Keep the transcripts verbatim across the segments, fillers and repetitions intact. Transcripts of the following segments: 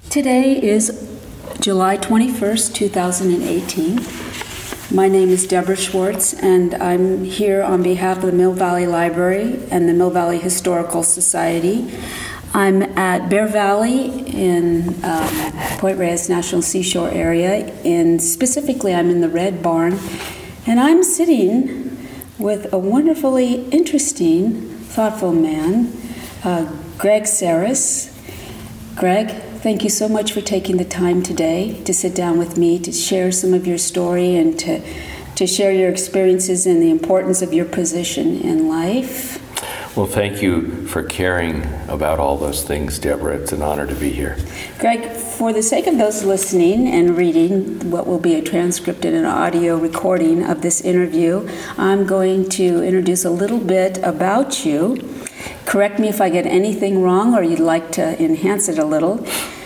Today is July twenty-first, two thousand eighteen. My name is Deborah Schwartz, and I'm here on behalf of the Mill Valley Library and the Mill Valley Historical Society. I'm at Bear Valley in um, Point Reyes National Seashore area, and specifically I'm in the Red Barn, and I'm sitting with a wonderfully interesting, thoughtful man, uh, Greg Saris. Greg, thank you so much for taking the time today to sit down with me, to share some of your story and to, to share your experiences and the importance of your position in life. Well, thank you for caring about all those things, Deborah. It's an honor to be here. Greg, for the sake of those listening and reading what will be a transcript and an audio recording of this interview, I'm going to introduce a little bit about you. Correct me if I get anything wrong or you'd like to enhance it a little.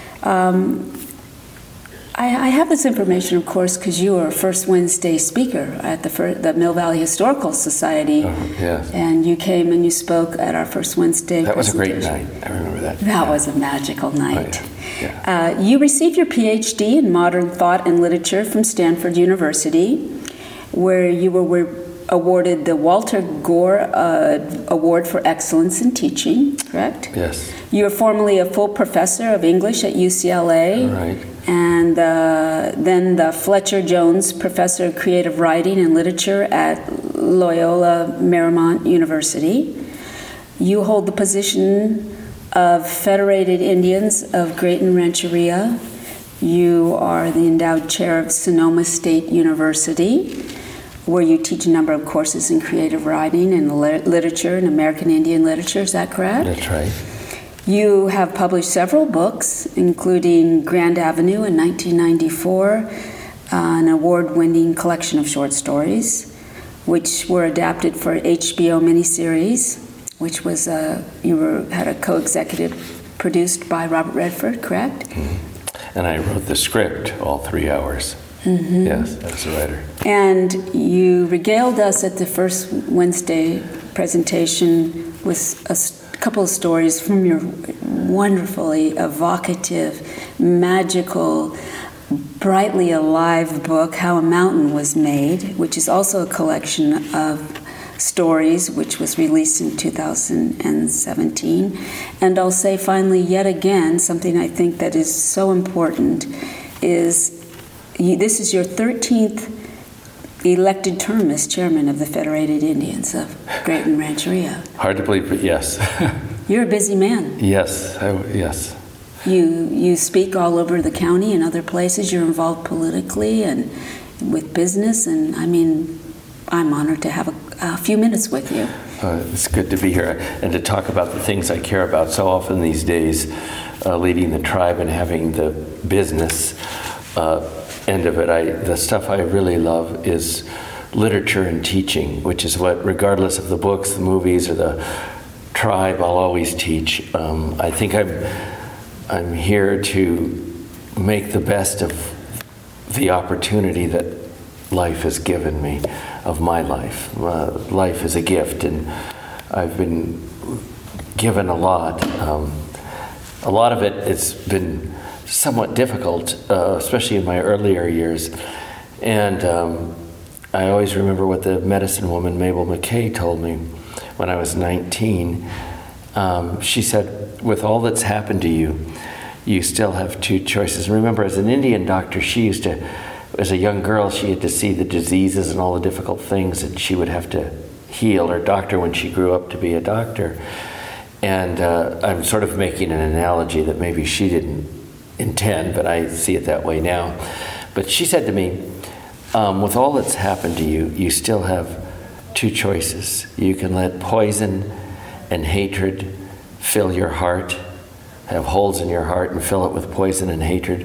Um, I, I have this information, of course, because you were a First Wednesday speaker at the, first, the Mill Valley Historical Society. Oh, yes. And you came and you spoke at our First Wednesday That was a great presentation. night. I remember that. That yeah. was a magical night. Oh, yeah. Yeah. Uh, you received your P H D in Modern Thought and Literature from Stanford University, where you were, were awarded the Walter Gore uh, Award for Excellence in Teaching, correct? Yes. You were formerly a full professor of English at U C L A. Right. And uh, then the Fletcher Jones Professor of Creative Writing and Literature at Loyola Marymount University. You hold the position of Federated Indians of Grayton Rancheria. You are the endowed chair of Sonoma State University, where you teach a number of courses in creative writing and literature and American Indian literature. Is that correct? That's right. You have published several books, including Grand Avenue in nineteen ninety-four, uh, an award-winning collection of short stories, which were adapted for H B O miniseries, which was uh, you were had a co-executive produced by Robert Redford, correct? Mm-hmm. And I wrote the script all three hours. Mm-hmm. Yes, as a writer. And you regaled us at the First Wednesday presentation with a couple of stories from your wonderfully evocative, magical, brightly alive book, How a Mountain Was Made, which is also a collection of stories, which was released in two thousand seventeen. And I'll say finally, yet again, something I think that is so important is you, this is your thirteenth elected term as chairman of the Federated Indians of Grayton Rancheria. Hard to believe, but yes. You're a busy man. Yes, I, yes. You you speak all over the county and other places. You're involved politically and with business, and I mean, I'm honored to have a, a few minutes with you. Uh, it's good to be here and to talk about the things I care about so often these days, uh, leading the tribe and having the business uh, end of it. I, the stuff I really love is literature and teaching, which is what, regardless of the books, the movies, or the tribe, I'll always teach. Um, I think I'm, I'm here to make the best of the opportunity that life has given me, of my life. Uh, life is a gift, and I've been given a lot. Um, a lot of it, it's been somewhat difficult, uh, especially in my earlier years. And um, I always remember what the medicine woman, Mabel McKay, told me when I was nineteen. Um, she said, with all that's happened to you, you still have two choices. And remember, as an Indian doctor, she used to, as a young girl, she had to see the diseases and all the difficult things that she would have to heal or doctor when she grew up to be a doctor. And uh, I'm sort of making an analogy that maybe she didn't intend, but I see it that way now. But she said to me, um, with all that's happened to you, you still have two choices. You can let poison and hatred fill your heart, have holes in your heart and fill it with poison and hatred,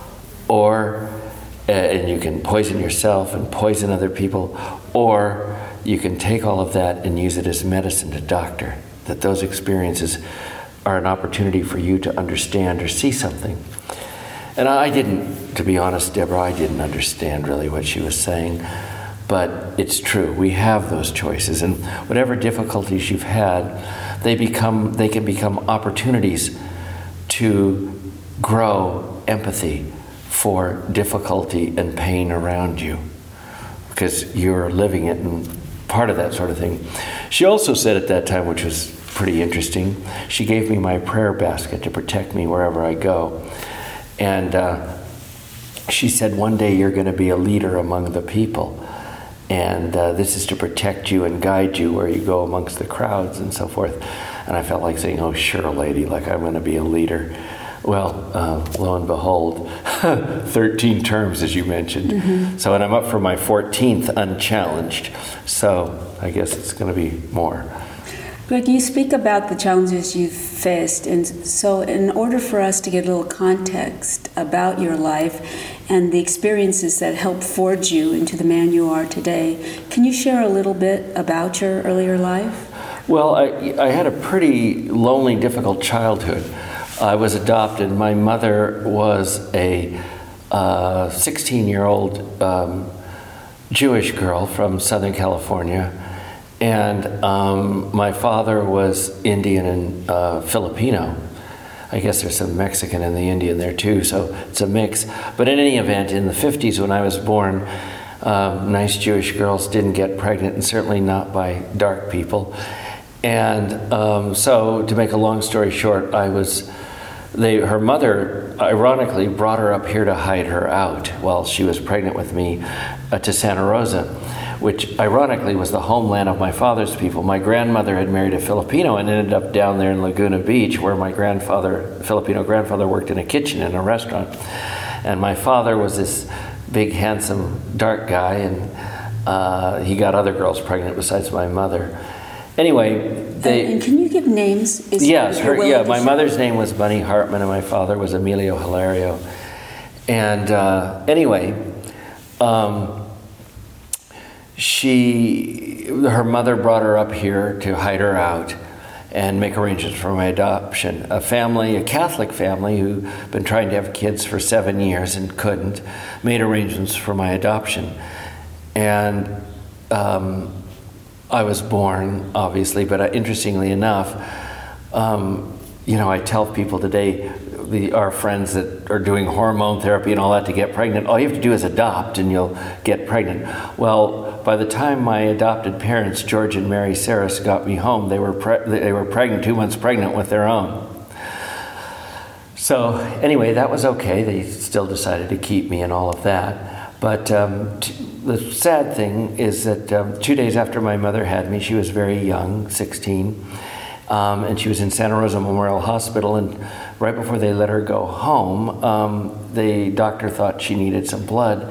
or, uh, and you can poison yourself and poison other people, or you can take all of that and use it as medicine to doctor, that those experiences are an opportunity for you to understand or see something. And I didn't, to be honest, Deborah, I didn't understand really what she was saying, but it's true. We have those choices, and whatever difficulties you've had, they become, they can become opportunities to grow empathy for difficulty and pain around you, because you're living it and part of that sort of thing. She also said at that time, which was pretty interesting, she gave me my prayer basket to protect me wherever I go. And uh, she said, one day you're going to be a leader among the people. And uh, this is to protect you and guide you where you go amongst the crowds and so forth. And I felt like saying, oh, sure, lady, like I'm going to be a leader. Well, uh, lo and behold, thirteen terms, as you mentioned. Mm-hmm. So, and I'm up for my fourteenth unchallenged. So I guess it's going to be more. Greg, you speak about the challenges you've faced, and so in order for us to get a little context about your life and the experiences that helped forge you into the man you are today, can you share a little bit about your earlier life? Well, I, I had a pretty lonely, difficult childhood. I was adopted. My mother was a uh, sixteen-year-old um, Jewish girl from Southern California. And um, my father was Indian and uh, Filipino. I guess there's some Mexican and the Indian there too, so it's a mix. But in any event, in the fifties when I was born, uh, nice Jewish girls didn't get pregnant, and certainly not by dark people. And um, so, to make a long story short, I was, they, her mother, ironically, brought her up here to hide her out while she was pregnant with me uh, to Santa Rosa, which ironically was the homeland of my father's people. My grandmother had married a Filipino and ended up down there in Laguna Beach, where my grandfather, Filipino grandfather, worked in a kitchen in a restaurant. And my father was this big, handsome, dark guy, and uh, he got other girls pregnant besides my mother. Anyway, they... And, and can you give names? Is yes, her, yeah, my share? mother's name was Bunny Hartman, and my father was Emilio Hilario. And uh, anyway... Um, She, her mother brought her up here to hide her out and make arrangements for my adoption. A family, a Catholic family who'd been trying to have kids for seven years and couldn't, made arrangements for my adoption. And um, I was born, obviously, but uh, interestingly enough, um, you know, I tell people today, The, our friends that are doing hormone therapy and all that to get pregnant, all you have to do is adopt and you'll get pregnant. Well, by the time my adopted parents, George and Mary Saris, got me home, they were pre- they were pregnant, two months pregnant with their own. So anyway, that was okay. They still decided to keep me and all of that. But um, t- the sad thing is that um, two days after my mother had me, she was very young, sixteen, um, and she was in Santa Rosa Memorial Hospital, and right before they let her go home, um, the doctor thought she needed some blood,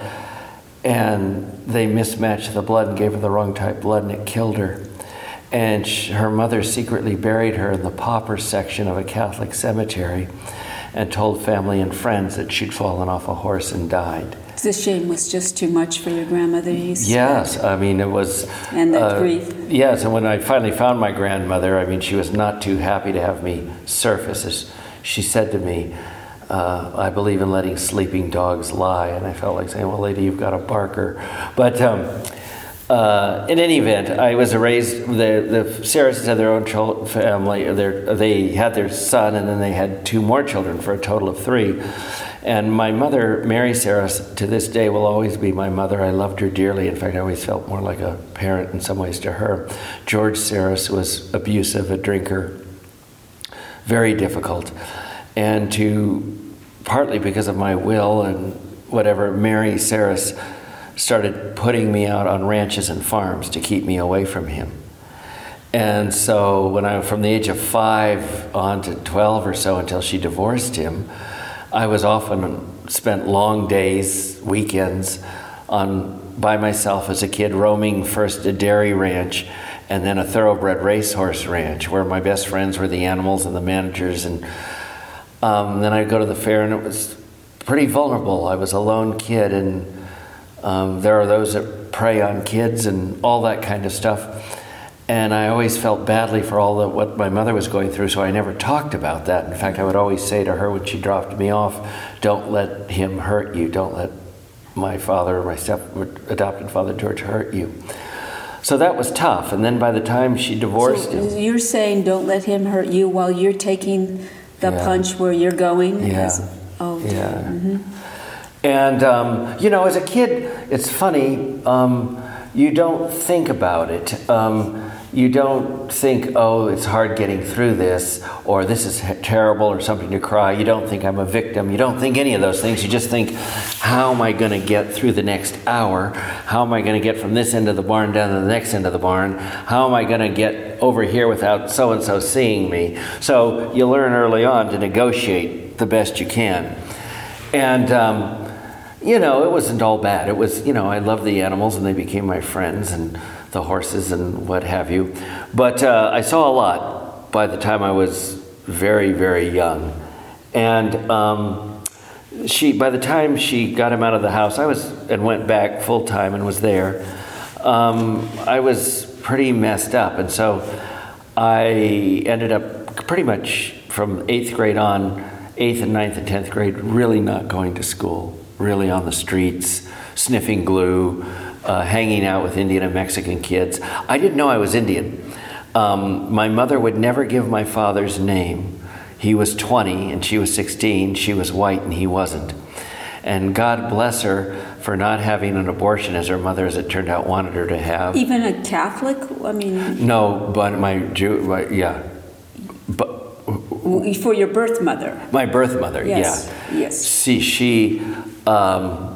and they mismatched the blood and gave her the wrong type blood, and it killed her. And she, her mother secretly buried her in the pauper section of a Catholic cemetery and told family and friends that she'd fallen off a horse and died. The shame was just too much for your grandmother, you said? Yes, I mean, it was... And that uh, grief. Yes, and when I finally found my grandmother, I mean, she was not too happy to have me surface. As she said to me, uh, I believe in letting sleeping dogs lie. And I felt like saying, well, lady, you've got a barker. But um, uh, in any event, I was raised, the, the Sarises had their own child family. Their, they had their son, and then they had two more children for a total of three. And my mother, Mary Saris, to this day will always be my mother. I loved her dearly. In fact, I always felt more like a parent in some ways to her. George Saris was abusive, a drinker, very difficult. And to, partly because of my will and whatever, Mary Saris started putting me out on ranches and farms to keep me away from him. And so when I, from the age of five on to twelve or so until she divorced him, I was often spent long days, weekends, on by myself as a kid, roaming first a dairy ranch and then a thoroughbred racehorse ranch, where my best friends were the animals and the managers. And um, then I'd go to the fair, and it was pretty vulnerable. I was a lone kid, and um, there are those that prey on kids and all that kind of stuff. And I always felt badly for all the, what my mother was going through, so I never talked about that. In fact, I would always say to her when she dropped me off, don't let him hurt you. Don't let my father, my step adopted father, George, hurt you. So that was tough. And then by the time she divorced so him... You're saying don't let him hurt you while you're taking The yeah. punch where you're going? Yeah. As, oh, yeah. Mm-hmm. And, um, you know, as a kid, it's funny, um, you don't think about it. Um, you don't think, oh, it's hard getting through this, or this is terrible, or something to cry. You don't think I'm a victim. You don't think any of those things. You just think, how am I going to get through the next hour? How am I going to get from this end of the barn down to the next end of the barn? How am I going to get over here without so-and-so seeing me? So you learn early on to negotiate the best you can. And, um, you know, it wasn't all bad. It was, you know, I loved the animals, and they became my friends, and the horses and what have you. But uh, I saw a lot by the time I was very, very young. And um, she, by the time she got him out of the house, I was and went back full time and was there. Um, I was pretty messed up, and so I ended up pretty much from eighth grade on, eighth and ninth and tenth grade, really not going to school, really on the streets, sniffing glue, uh, hanging out with Indian and Mexican kids. I didn't know I was Indian. Um, my mother would never give my father's name. He was twenty and she was sixteen. She was white and he wasn't. And God bless her for not having an abortion, as her mother, as it turned out, wanted her to have. Even a Catholic? I mean... No, but my Jew, my, yeah. But for your birth mother? My birth mother, yes. yeah. Yes. See, she... Um,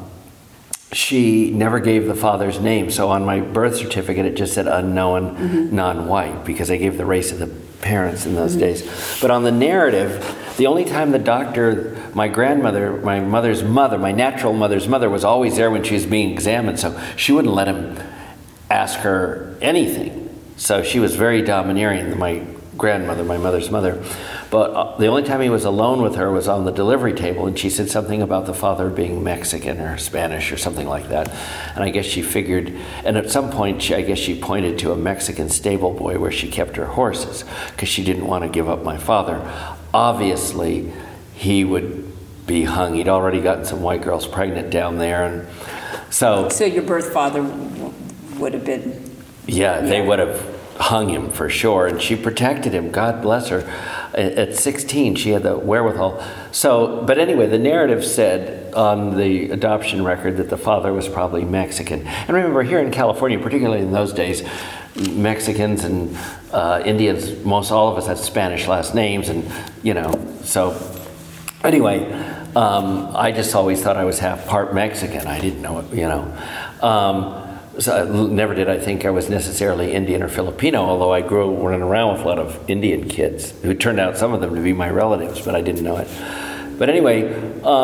she never gave the father's name, so on my birth certificate it just said unknown, mm-hmm. non-white, because I gave the race of the parents in those mm-hmm. days. But on the narrative, the only time the doctor, my grandmother, my mother's mother, my natural mother's mother, was always there when she was being examined, so she wouldn't let him ask her anything. So she was very domineering, my grandmother, my mother's mother. But the only time he was alone with her was on the delivery table, and she said something about the father being Mexican or Spanish or something like that. And I guess she figured, and at some point, she, I guess she pointed to a Mexican stable boy where she kept her horses, because she didn't want to give up my father. Obviously, he would be hung. He'd already gotten some white girls pregnant down there, and so... So your birth father w- would have been... Yeah, yeah, they would have hung him for sure, and she protected him, God bless her. At sixteen, she had the wherewithal. So, but anyway, the narrative said on the adoption record that the father was probably Mexican. And remember, here in California, particularly in those days, Mexicans and uh, Indians, most all of us had Spanish last names, and, you know, so anyway, um, I just always thought I was half part Mexican. I didn't know it, you know. Um, So I never did I think I was necessarily Indian or Filipino, although I grew running around with a lot of Indian kids who turned out, some of them, to be my relatives, but I didn't know it. But anyway,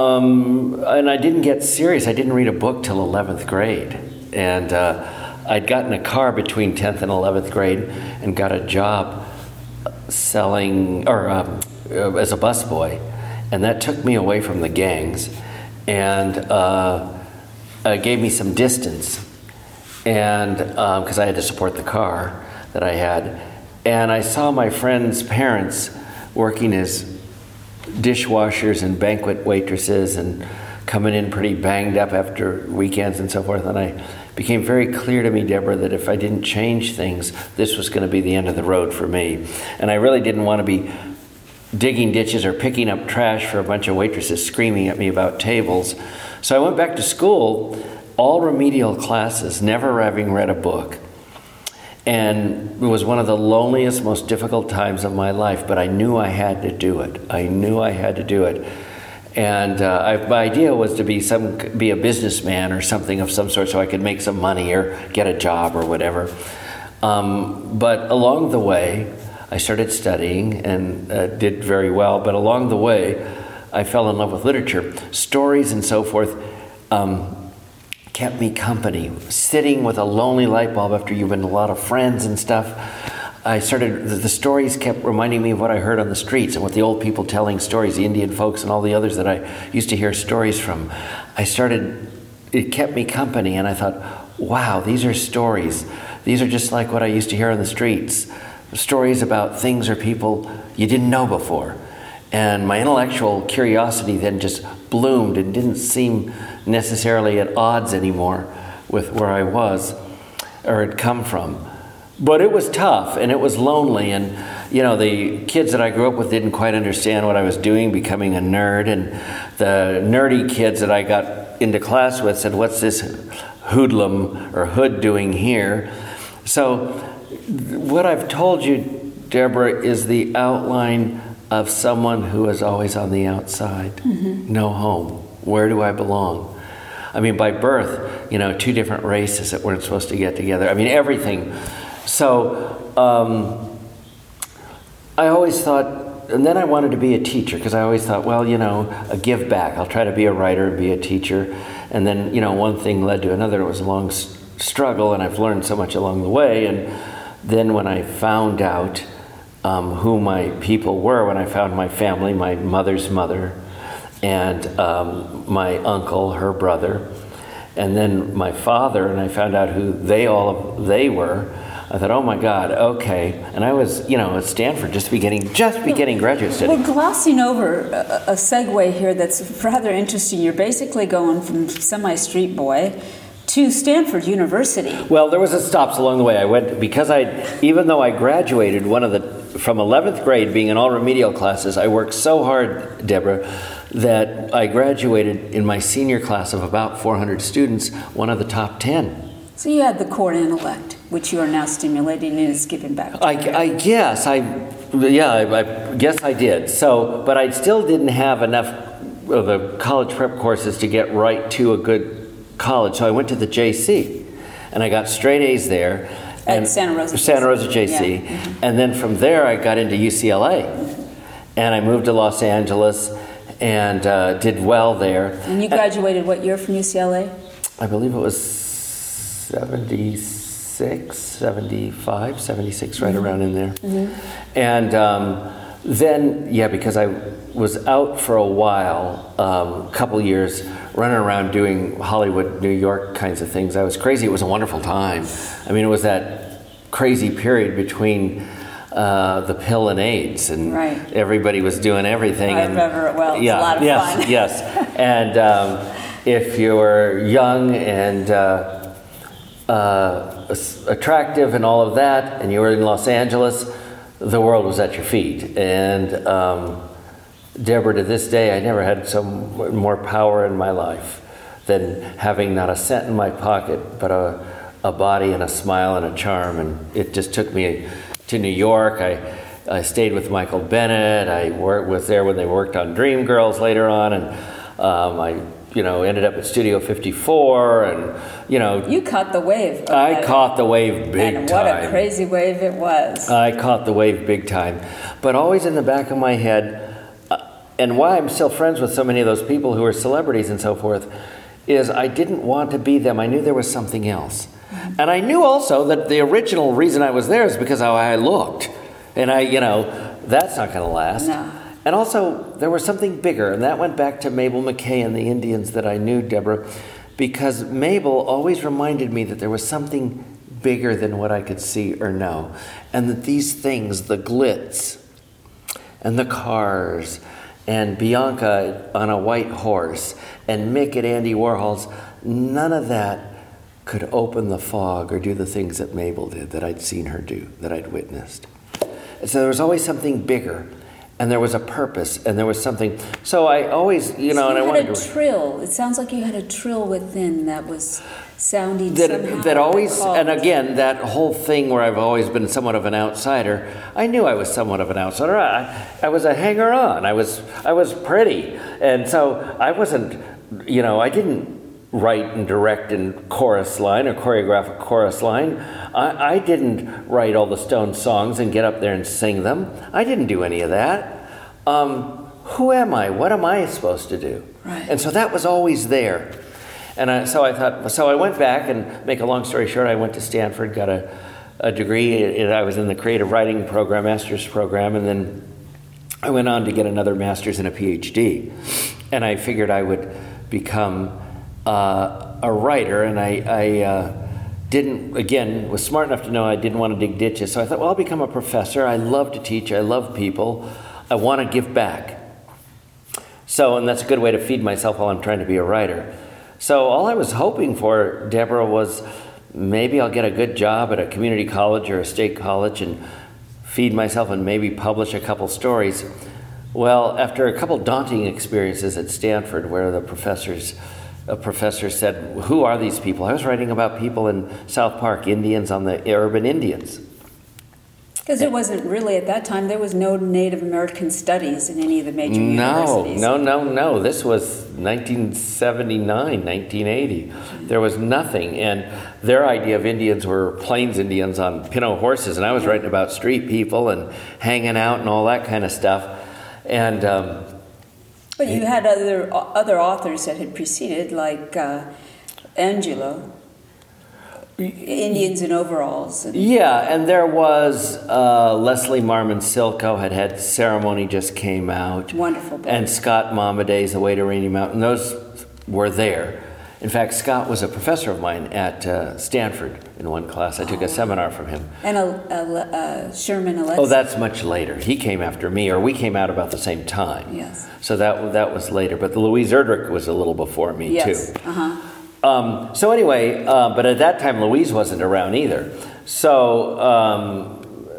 um, and I didn't get serious. I didn't read a book till eleventh grade. And uh, I'd gotten a car between tenth and eleventh grade and got a job selling, or um, as a busboy. And that took me away from the gangs and uh, uh, gave me some distance. And because um, I had to support the car that I had. And I saw my friends' parents working as dishwashers and banquet waitresses and coming in pretty banged up after weekends and so forth. And I became very clear to me, Deborah, that if I didn't change things, this was going to be the end of the road for me. And I really didn't want to be digging ditches or picking up trash for a bunch of waitresses screaming at me about tables. So I went back to school, all remedial classes, never having read a book. And it was one of the loneliest, most difficult times of my life, but I knew I had to do it. I knew I had to do it. And uh, I, my idea was to be some be a businessman or something of some sort so I could make some money or get a job or whatever. Um, but along the way, I started studying and uh, did very well. But along the way, I fell in love with literature. Stories and so forth um, kept me company. Sitting with a lonely light bulb after you've been a lot of friends and stuff, I started, the, the stories kept reminding me of what I heard on the streets and what the old people telling stories, the Indian folks and all the others that I used to hear stories from. I started, it kept me company, and I thought, wow, these are stories. These are just like what I used to hear on the streets. Stories about things or people you didn't know before. And my intellectual curiosity then just bloomed and didn't seem necessarily at odds anymore with where I was or had come from. But it was tough and it was lonely, and you know, the kids that I grew up with didn't quite understand what I was doing, becoming a nerd. And the nerdy kids that I got into class with said, what's this hoodlum or hood doing here? So what I've told you, Deborah, is the outline of someone who is always on the outside. Mm-hmm. No home. Where do I belong? I mean, by birth, you know, two different races that weren't supposed to get together. I mean, everything. So um, I always thought, and then I wanted to be a teacher because I always thought, well, you know, a give back. I'll try to be a writer and be a teacher. And then, you know, one thing led to another. It was a long s- struggle, and I've learned so much along the way. And then when I found out um, who my people were, when I found my family, my mother's mother, and um, my uncle, her brother, and then my father, and I found out who they all they were. I thought, oh my God, okay. And I was, you know, at Stanford, just beginning, just beginning graduate study. We're glossing over a, a segue here that's rather interesting. You're basically going from semi-street boy to Stanford University. Well, there was a stops along the way. I went, because I, even though I graduated one of the, from eleventh grade, being in all remedial classes, I worked so hard, Deborah, that I graduated in my senior class of about four hundred students, one of the top ten. So you had the core intellect, which you are now stimulating and is giving back to I, I guess, I, yeah, I, I guess I did. So, but I still didn't have enough of the college prep courses to get right to a good college. So I went to the J C, and I got straight A's there. At and Santa Rosa. Santa Rosa J C. Yeah. Mm-hmm. And then from there I got into U C L A. And I moved to Los Angeles and uh, did well there. And you graduated what year from U C L A? I believe it was seventy-six, seventy-five, seventy-six, right mm-hmm. around in there. Mm-hmm. And um, then, yeah, because I was out for a while, a um, couple years, running around doing Hollywood, New York kinds of things. I was crazy. It was a wonderful time. I mean, it was that crazy period between uh, the pill and AIDS, and right. everybody was doing everything. I and, remember it well. It was yeah, a lot of yes, fun. Yes, and um, if you were young and uh, uh, attractive and all of that, and you were in Los Angeles, the world was at your feet. And um, Deborah, to this day, I never had so more power in my life than having not a cent in my pocket, but a, a body and a smile and a charm. And it just took me to New York. I, I stayed with Michael Bennett. I worked, was there when they worked on Dreamgirls later on. And um, I, you know, ended up at Studio fifty-four. And, you know. You caught the wave. I that. caught the wave big and time. what a crazy wave it was. I caught the wave big time. But always in the back of my head, uh, and why I'm still friends with so many of those people who are celebrities and so forth, is I didn't want to be them. I knew there was something else. Mm-hmm. And I knew also that the original reason I was there is because of how I looked. And I, you know, that's not going to last. No. And also, there was something bigger, and that went back to Mabel McKay and the Indians that I knew, Deborah, because Mabel always reminded me that there was something bigger than what I could see or know. And that these things, the glitz, and the cars, and Bianca on a white horse, and Mick at Andy Warhol's, none of that could open the fog or do the things that Mabel did, that I'd seen her do, that I'd witnessed. And so there was always something bigger, and there was a purpose, and there was something. So I always, you know, so and you I had wanted a to. trill. It sounds like you had a trill within that was sounding That, somehow. that always, called. and again, that whole thing where I've always been somewhat of an outsider. I knew I was somewhat of an outsider. I, I was a hanger-on. I was, I was pretty, and so I wasn't, you know, I didn't write and direct in chorus line or choreograph a chorus line. I, I didn't write all the Stones songs and get up there and sing them. I didn't do any of that. Um, who am I? What am I supposed to do? Right. And so that was always there. And I, so I thought, so I went back, and make a long story short, I went to Stanford, got a, a degree. And I was in the creative writing program, master's program, and then I went on to get another master's and a P H D. And I figured I would become uh, a writer, and I, I uh, didn't, again, was smart enough to know I didn't want to dig ditches. So I thought, well, I'll become a professor. I love to teach. I love people. I want to give back. So, and that's a good way to feed myself while I'm trying to be a writer. So all I was hoping for, Deborah, was maybe I'll get a good job at a community college or a state college and feed myself and maybe publish a couple stories. Well, after a couple daunting experiences at Stanford where the professors, a professor said, who are these people? I was writing about people in South Park, Indians on the urban Indians. Because it wasn't really, at that time, there was no Native American studies in any of the major No, universities. no, no, no. This was nineteen seventy-nine, nineteen eighty. There was nothing. And their idea of Indians were Plains Indians on Pinto horses. And I was writing about street people and hanging out and all that kind of stuff. And um, But you had other other authors that had preceded, like uh, Angelo, Indians in Overalls. And yeah, and there was uh, Leslie Marmon Silko had had Ceremony just came out. Wonderful book. And Scott Momaday's The Way to Rainy Mountain. Those were there. In fact, Scott was a professor of mine at uh, Stanford in one class. I took Oh. a seminar from him. And a, a, a Sherman Alexie. Oh, that's much later. He came after me, or we came out about the same time. Yes. So that that was later. But the Louise Erdrich was a little before me, Yes. too. Uh-huh. Um, so anyway, uh, but at that time, Louise wasn't around either. So, um,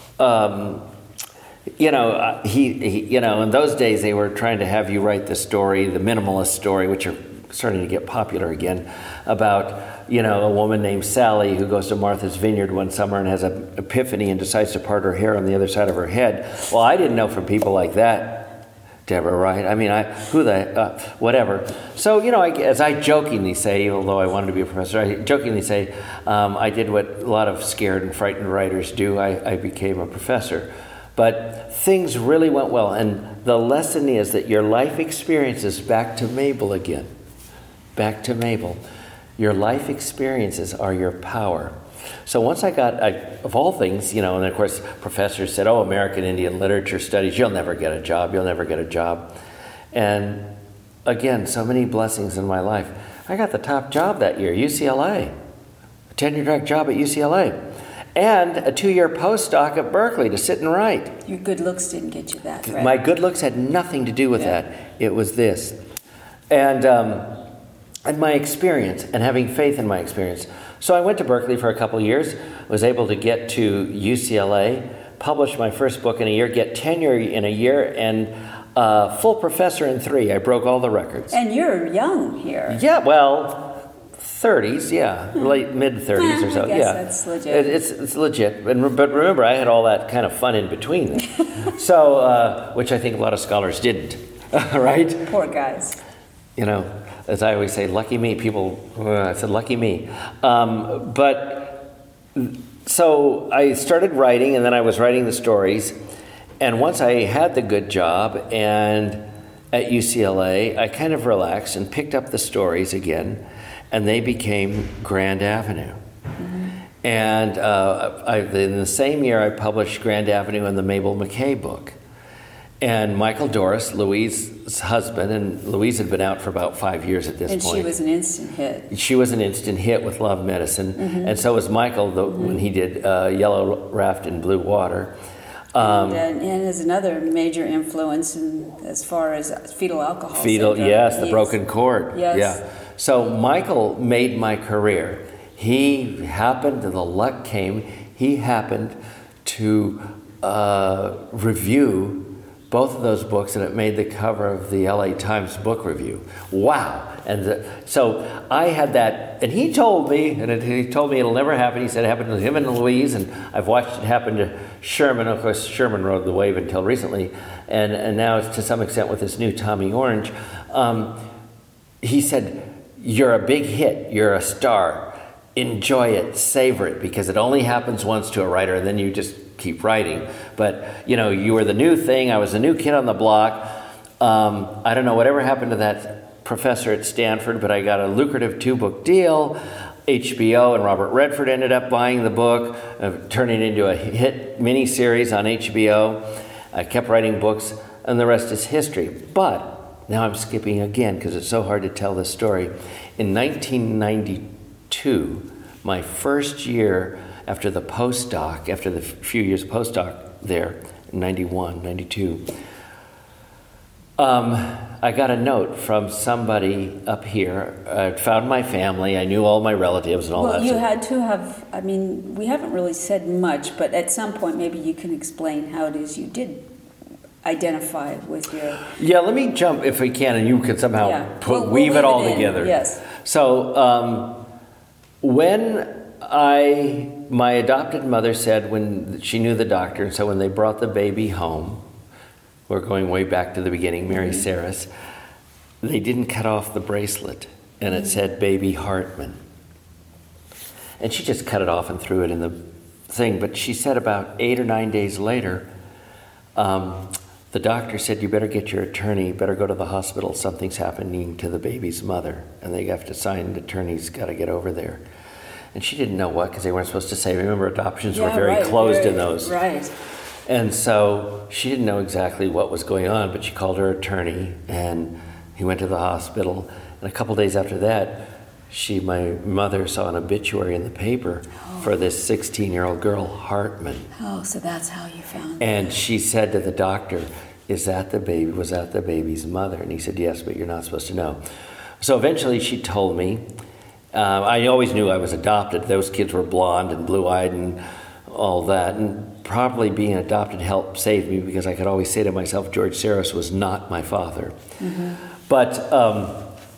um, you know, uh, he, he, you know, in those days they were trying to have you write the story, the minimalist story, which are starting to get popular again, about, you know, a woman named Sally who goes to Martha's Vineyard one summer and has an epiphany and decides to part her hair on the other side of her head. Well, I didn't know from people like that, Deborah, right? I mean, I who the, uh, whatever. So, you know, I, as I jokingly say, although I wanted to be a professor, I jokingly say, um, I did what a lot of scared and frightened writers do. I, I became a professor. But things really went well. And the lesson is that your life experiences, back to Mabel again, back to Mabel, your life experiences are your power. So once I got, I, of all things, you know, and of course professors said, oh, American Indian Literature Studies, you'll never get a job, you'll never get a job. And again, so many blessings in my life. I got the top job that year, U C L A, a tenure track job at U C L A, and a two-year postdoc at Berkeley to sit and write. Your good looks didn't get you that, right? My good looks had nothing to do with Yeah. that. It was this. And, um, and my experience, and having faith in my experience. So I went to Berkeley for a couple of years, was able to get to U C L A, publish my first book in a year, get tenure in a year, and uh, full professor in three. I broke all the records. And you're young here. Yeah, well, thirties, yeah, late mid-thirties or so. I guess yeah, that's legit. It, it's it's legit. And, but remember, I had all that kind of fun in between, so uh, which I think a lot of scholars didn't. Right? Poor guys. You know. As I always say, lucky me, people, uh, I said, lucky me. Um, but, so I started writing, and then I was writing the stories. And once I had the good job and at U C L A, I kind of relaxed and picked up the stories again, and they became Grand Avenue. Mm-hmm. And uh, I, in the same year, I published Grand Avenue and the Mabel McKay book. And Michael Doris, Louise's husband, and Louise had been out for about five years at this And point. she was an instant hit. She was an instant hit with Love Medicine, Mm-hmm. and so was Michael the, mm-hmm. when he did uh, Yellow Raft in Blue Water. Um, and, and is another major influence in, as far as fetal alcohol fetal, syndrome. yes, the Yes. broken cord. Yes. Yeah. So Michael made my career. He happened, the luck came, he happened to uh, review both of those books, and it made the cover of the L A Times Book Review. Wow. And the, so I had that, and he told me, and it, he told me it'll never happen. He said it happened to him and Louise, and I've watched it happen to Sherman. Of course, Sherman rode the wave until recently, and, and now to some extent with this new Tommy Orange. Um, he said, you're a big hit, you're a star. Enjoy it, savor it, because it only happens once to a writer, and then you just keep writing. But, you know, you were the new thing. I was the new kid on the block. Um, I don't know whatever happened to that professor at Stanford, but I got a lucrative two-book deal. H B O and Robert Redford ended up buying the book, uh, turning it into a hit miniseries on H B O. I kept writing books, and the rest is history. But now I'm skipping again because it's so hard to tell this story. In nineteen ninety-two, my first year after the postdoc, after the few years postdoc there, in ninety-one, ninety-two, um, I got a note from somebody up here. I found my family. I knew all my relatives and all Well, that you stuff. had to have, I mean, we haven't really said much, but at some point maybe you can explain how it is you did identify with your... Yeah, let me jump if we can, and you can somehow Yeah. put, We'll- we'll weave weave it all it in, together. yes. So um, when I, my adopted mother said when she knew the doctor, and so when they brought the baby home, we're going way back to the beginning, Mary Mm-hmm. Saris, they didn't cut off the bracelet, and it said Baby Hartman. And she just cut it off and threw it in the thing. But she said about eight or nine days later, um, the doctor said, you better get your attorney, you better go to the hospital, something's happening to the baby's mother. And they have to sign, the attorney's got to get over there. And she didn't know what, because they weren't supposed to say. Remember, adoptions were Yeah, very right, closed very- in those. Right. And so she didn't know exactly what was going on, but she called her attorney, and he went to the hospital. And a couple days after that, she, my mother, saw an obituary in the paper Oh. for this sixteen-year-old girl, Hartman. Oh, so that's how you found And she said to the doctor, "Is that the baby? Was that the baby's mother?" And he said, "Yes, but you're not supposed to know." So eventually, she told me. Um, I always knew I was adopted. Those kids were blonde and blue-eyed and all that, and probably being adopted helped save me, because I could always say to myself, George Saris was not my father. Mm-hmm. But um,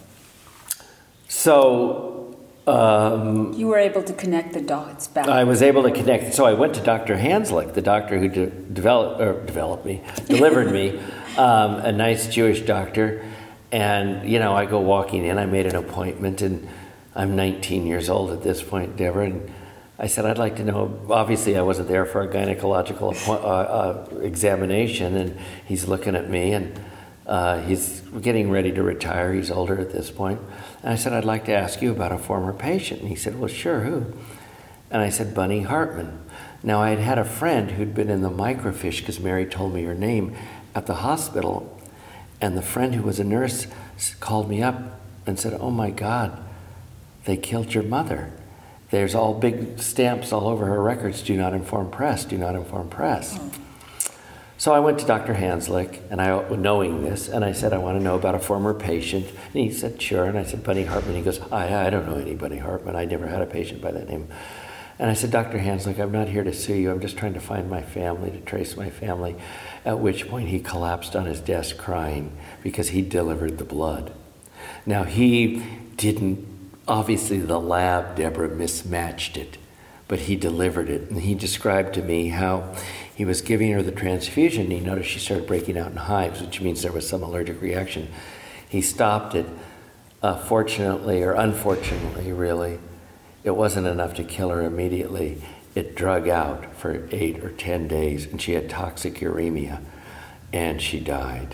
so um, You were able to connect the dots back. I was able to connect. So I went to Doctor Hanslick, the doctor who de- developed or developed me, delivered me, um, a nice Jewish doctor. And you know, I go walking in. I made an appointment, and I'm nineteen years old at this point, Deborah. And I said, I'd like to know. Obviously, I wasn't there for a gynecological appoint, uh, uh, examination, and he's looking at me, and uh, he's getting ready to retire. He's older at this point. And I said, I'd like to ask you about a former patient. And he said, well, sure, who? And I said, Bunny Hartman. Now, I had had a friend who'd been in the microfiche, because Mary told me her name, at the hospital. And the friend who was a nurse called me up and said, oh my God, they killed your mother. There's all big stamps all over her records, do not inform press, do not inform press. Oh. So I went to Doctor Hanslick, and I, knowing this, and I said, I want to know about a former patient. And he said, sure. And I said, Bunny Hartman. He goes, I, I don't know any Bunny Hartman. I never had a patient by that name. And I said, Doctor Hanslick, I'm not here to sue you. I'm just trying to find my family, to trace my family. At which point he collapsed on his desk crying, because he delivered the blood. Now, he didn't, obviously the lab, Deborah, mismatched it, but he delivered it. And he described to me how he was giving her the transfusion, and he noticed she started breaking out in hives, which means there was some allergic reaction. He stopped it. Uh, fortunately, or unfortunately, really, it wasn't enough to kill her immediately. It drug out for eight or ten days, and she had toxic uremia, and she died.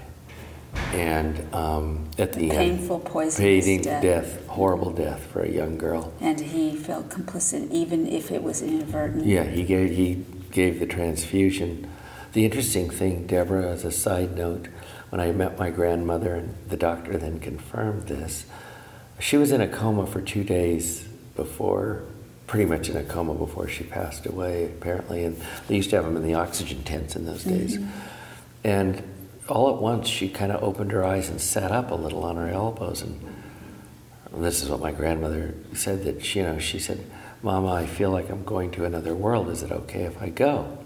And um, at the painful, end, poisonous painful death. death, horrible death for a young girl. And he felt complicit, even if it was inadvertent. Yeah, he gave he gave the transfusion. The interesting thing, Deborah, as a side note, when I met my grandmother, and the doctor then confirmed this, she was in a coma for two days before, pretty much in a coma before she passed away, apparently. And they used to have them in the oxygen tents in those days. Mm-hmm. And all at once, she kind of opened her eyes and sat up a little on her elbows. And this is what my grandmother said, that she, you know, she said, Mama, I feel like I'm going to another world. Is it okay if I go?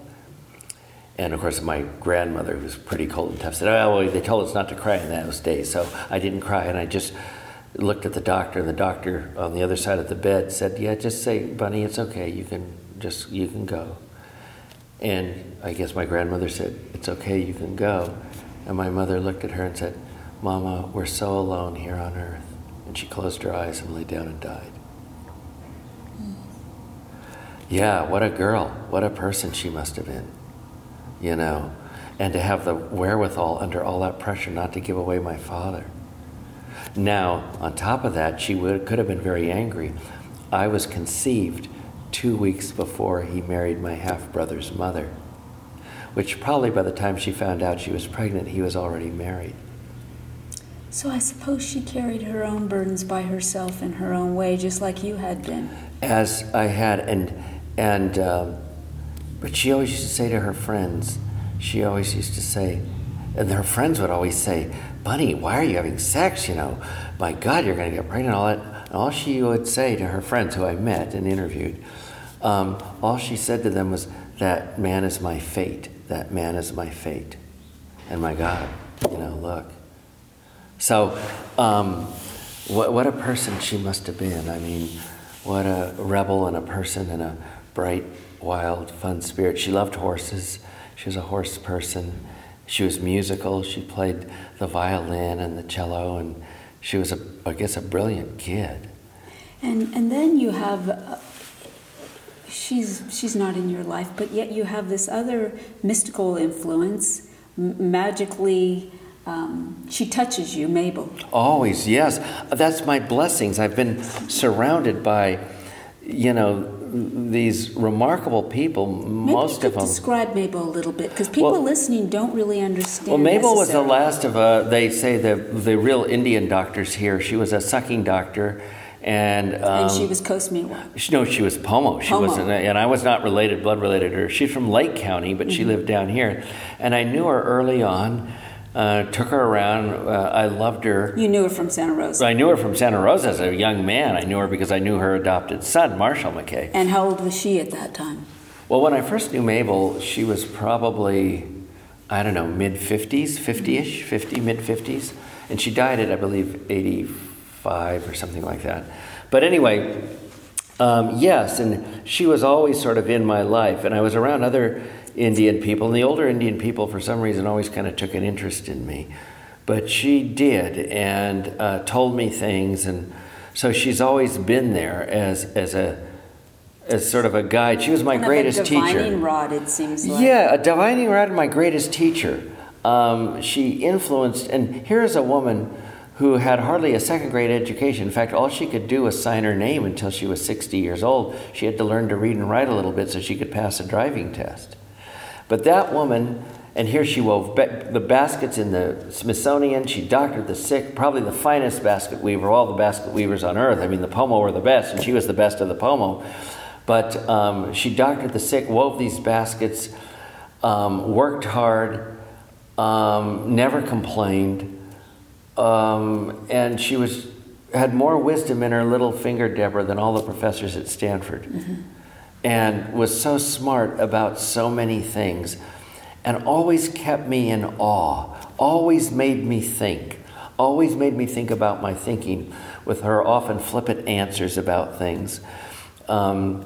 And of course, my grandmother, who was pretty cold and tough, said, oh, well, they told us not to cry in those days. So I didn't cry, and I just looked at the doctor, and the doctor on the other side of the bed said, yeah, just say, Bunny, it's okay. You can just, you can go. And I guess my grandmother said, it's okay, you can go. And my mother looked at her and said, Mama, we're so alone here on earth. And she closed her eyes and lay down and died. Mm. Yeah, what a girl. What a person she must have been. You know, and to have the wherewithal under all that pressure not to give away my father. Now, on top of that, she would, could have been very angry. I was conceived two weeks before he married my half-brother's mother, which probably by the time she found out she was pregnant, he was already married. So I suppose she carried her own burdens by herself in her own way, just like you had been. As I had, and, and um, but she always used to say to her friends, she always used to say, and her friends would always say, Bunny, why are you having sex? You know, my God, you're going to get pregnant. All that. And all she would say to her friends who I met and interviewed, um, all she said to them was, that man is my fate. That man is my fate. And my God, you know, look. So, um, what, what a person she must have been. I mean, what a rebel and a person and a bright, wild, fun spirit. She loved horses. She was a horse person. She was musical. She played the violin and the cello, and she was, a, I guess, a brilliant kid. And and then you have, uh, she's she's not in your life, but yet you have this other mystical influence, m- magically. Um, she touches you, Mabel. Always, yes. That's my blessings. I've been surrounded by, you know, these remarkable people. Maybe most you could of them. describe Mabel a little bit, because people Well- listening don't really understand. Well, Mabel was the necessarily. last of, uh, they say, the the real Indian doctors here. She was a sucking doctor, and um, And she was Cosmiwa. she- no, she was Pomo. She Pomo. was, and I was not related, blood related to her. She's from Lake County, but she lived down here, and I knew her early on. Uh, took her around. Uh, I loved her. You knew her from Santa Rosa. I knew her from Santa Rosa as a young man. I knew her because I knew her adopted son, Marshall McKay. And how old was she at that time? Well, when I first knew Mabel, she was probably, I don't know, mid-fifties, fifty-ish, fifty, mid-fifties. And she died at, I believe, eighty-five or something like that. But anyway, um, yes, and she was always sort of in my life. And I was around other Indian people, and the older Indian people, for some reason, always kind of took an interest in me. But she did, and uh, told me things, and so she's always been there as as a as sort of a guide. She was my Kind greatest of a divining teacher. rod, it seems like. Yeah, a divining rod and my greatest teacher. Um, she influenced, and here's a woman who had hardly a second grade education. In fact, all she could do was sign her name until she was sixty years old. She had to learn to read and write a little bit so she could pass a driving test. But that woman, and here she wove ba- the baskets in the Smithsonian. She doctored the sick, probably the finest basket weaver, all the basket weavers on earth. I mean, the Pomo were the best, and she was the best of the Pomo. But um, she doctored the sick, wove these baskets, um, worked hard, um, never complained, um, and she was had more wisdom in her little finger, Deborah, than all the professors at Stanford. Mm-hmm. And was so smart about so many things, and always kept me in awe, always made me think, always made me think about my thinking with her often flippant answers about things. Um,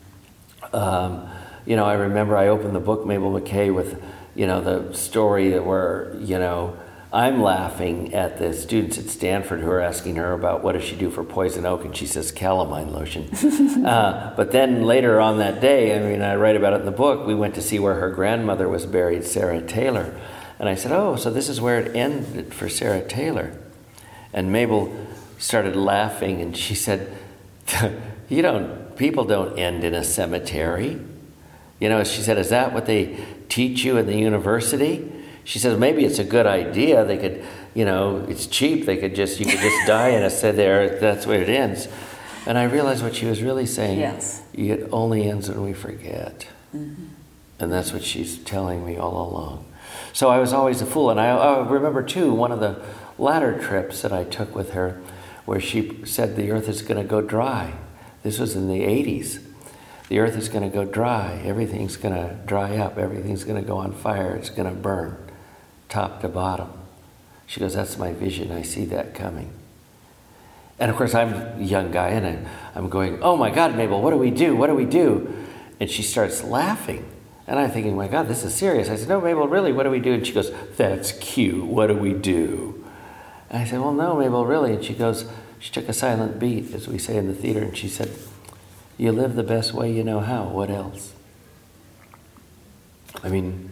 um, you know, I remember I opened the book, Mabel McKay, with, you know, the story where, you know, I'm laughing at the students at Stanford who are asking her about what does she do for poison oak, and she says calamine lotion. uh, but then later on that day, I mean, I write about it in the book, we went to see where her grandmother was buried, Sarah Taylor. And I said, oh, so this is where it ended for Sarah Taylor. And Mabel started laughing, and she said, you don't, people don't end in a cemetery. You know, she said, is that what they teach you in the university? She says, maybe it's a good idea. They could, you know, it's cheap. They could just, you could just die and say there, that's where it ends. And I realized what she was really saying. Yes. It only ends when we forget. Mm-hmm. And that's what she's telling me all along. So I was always a fool. And I, I remember, too, one of the latter trips that I took with her where she said the earth is going to go dry. This was in the eighties. The earth is going to go dry. Everything's going to dry up. Everything's going to go on fire. It's going to burn, top to bottom. She goes, that's my vision. I see that coming. And of course, I'm a young guy, and I'm, I'm going, oh my God, Mabel, what do we do? What do we do? And she starts laughing. And I'm thinking, my God, this is serious. I said, no, Mabel, really, what do we do? And she goes, that's cute. What do we do? And I said, well, no, Mabel, really. And she goes, she took a silent beat, as we say in the theater, and she said, you live the best way you know how. What else? I mean,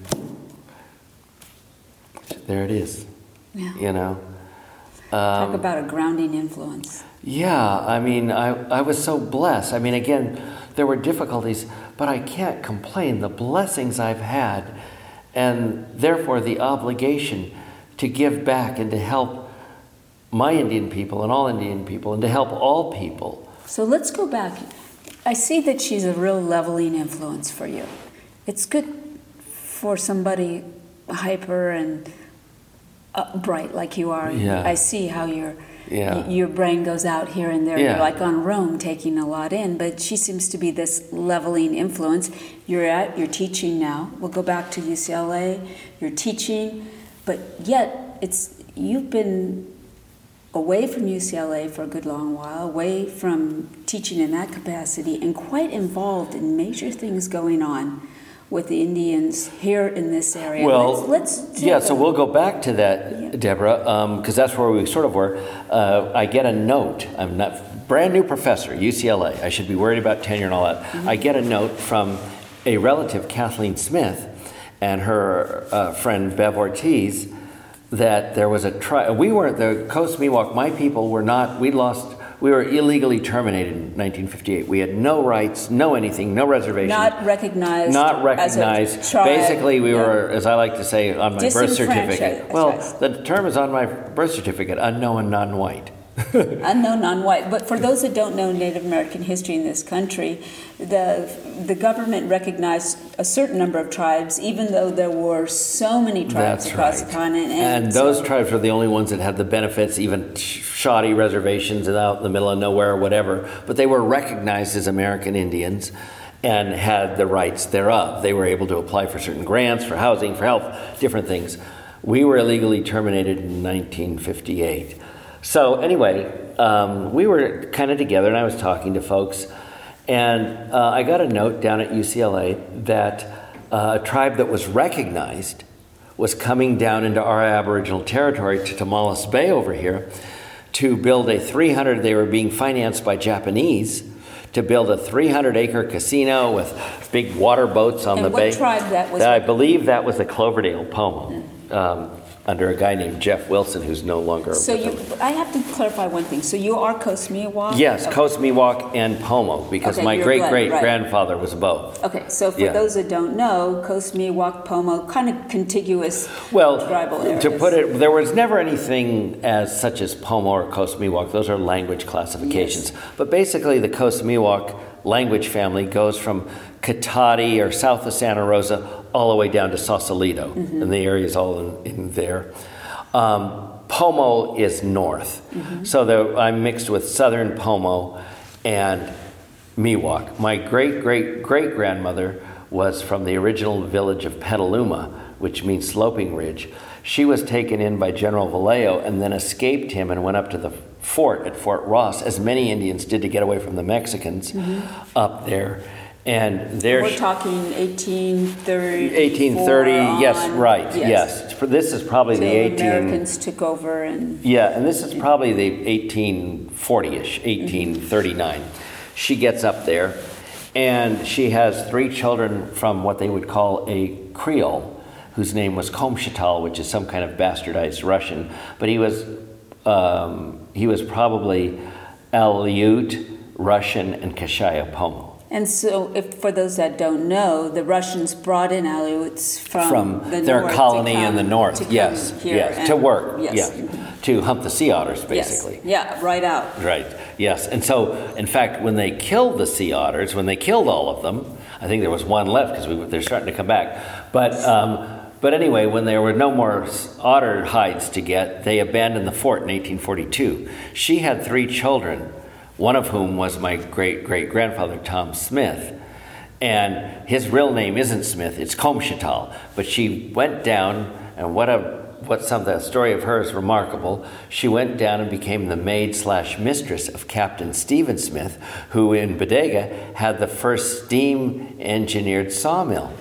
there it is. Yeah. You know? Talk Um, about a grounding influence. yeah, I mean, I, I was so blessed. I mean, again, there were difficulties, but I can't complain. The blessings I've had, and therefore the obligation to give back and to help my Indian people and all Indian people and to help all people. So let's go back. I see that she's a real leveling influence for you. It's good for somebody hyper and uh, bright like you are. Yeah. I see how your Yeah. y- your brain goes out here and there. Yeah. You're like on Rome, taking a lot in. But she seems to be this leveling influence. You're at you're teaching now. We'll go back to U C L A. You're teaching, but yet it's you've been away from U C L A for a good long while, away from teaching in that capacity, and quite involved in major things going on with the Indians here in this area. Well, let's, let's yeah, so we'll go back to that, Yeah. Deborah, because that's where we sort of were. Uh, I get a note. I'm not brand new professor, U C L A. I should be worried about tenure and all that. Mm-hmm. I get a note from a relative, Kathleen Smith, and her uh, friend Bev Ortiz, that there was a tribe. We weren't the Coast Miwok. My people were not. We lost. We were illegally terminated in nineteen fifty-eight. We had no rights, no anything, no reservation. not recognized. Not recognized. As a tribe. Basically, we Yeah. were, as I like to say, on my birth certificate. Disenfranchised. Well, That's the term is on my birth certificate: unknown, non-white. Unknown, non-white. But for those that don't know Native American history in this country, the the government recognized a certain number of tribes, even though there were so many tribes That's across right. the continent. And those so- tribes were the only ones that had the benefits, even shoddy reservations and out in the middle of nowhere or whatever. But they were recognized as American Indians and had the rights thereof. They were able to apply for certain grants, for housing, for health, different things. We were illegally terminated in nineteen fifty-eight. So anyway, um, we were kind of together, and I was talking to folks, and uh, I got a note down at U C L A that uh, a tribe that was recognized was coming down into our Aboriginal territory to Tamales Bay over here to build a three hundred, they were being financed by Japanese, to build a three hundred acre casino with big water boats on And the what bay. tribe that was? I believe that was the Cloverdale Pomo, um, under a guy named Jeff Wilson, who's no longer So with you, them. I have to clarify one thing. So you are Coast Miwok? Yes, Okay. Coast Miwok and Pomo, because Okay, my you're great right, great right. grandfather was both. Okay, so for Yeah. those that don't know, Coast Miwok, Pomo, kind of contiguous Well, tribal areas. to put it, there was never anything as such as Pomo or Coast Miwok. Those are language classifications. Yes. But basically, the Coast Miwok language family goes from Katati or south of Santa Rosa all the way down to Sausalito, Mm-hmm. and the area's all in, in there. Um, Pomo is north. Mm-hmm. So the, I'm mixed with southern Pomo and Miwok. My great great great grandmother was from the original village of Petaluma, which means sloping ridge. She was taken in by General Vallejo and then escaped him and went up to the fort at Fort Ross, as many Indians did to get away from the Mexicans up there. And there, We're talking eighteen thirty. eighteen thirty. Yes, right. Yes. This is probably the eighteen. Americans took over and. Yeah, and this is probably the eighteen forty-ish, eighteen thirty-nine. She gets up there, and she has three children from what they would call a Creole, whose name was Komshatal, which is some kind of bastardized Russian. But he was um, he was probably Aleut, Russian, and Kashaya Pomo. And so, if for those that don't know, the Russians brought in Aleuts from, From the their north colony to come, in the to north, come yes, here yes, and- to work, yes. yeah, to hump the sea otters, basically. Yes. Yeah, right out. Right, yes. And so, in fact, when they killed the sea otters, when they killed all of them, I think there was one left because we, they're starting to come back. But, um, but anyway, when there were no more otter hides to get, they abandoned the fort in eighteen forty-two. She had three children, one of whom was my great-great-grandfather, Tom Smith. And his real name isn't Smith, it's Komshatal. But she went down, and what a what some the story of her is remarkable. She went down and became the maid slash mistress of Captain Stephen Smith, who in Bodega had the first steam engineered sawmill.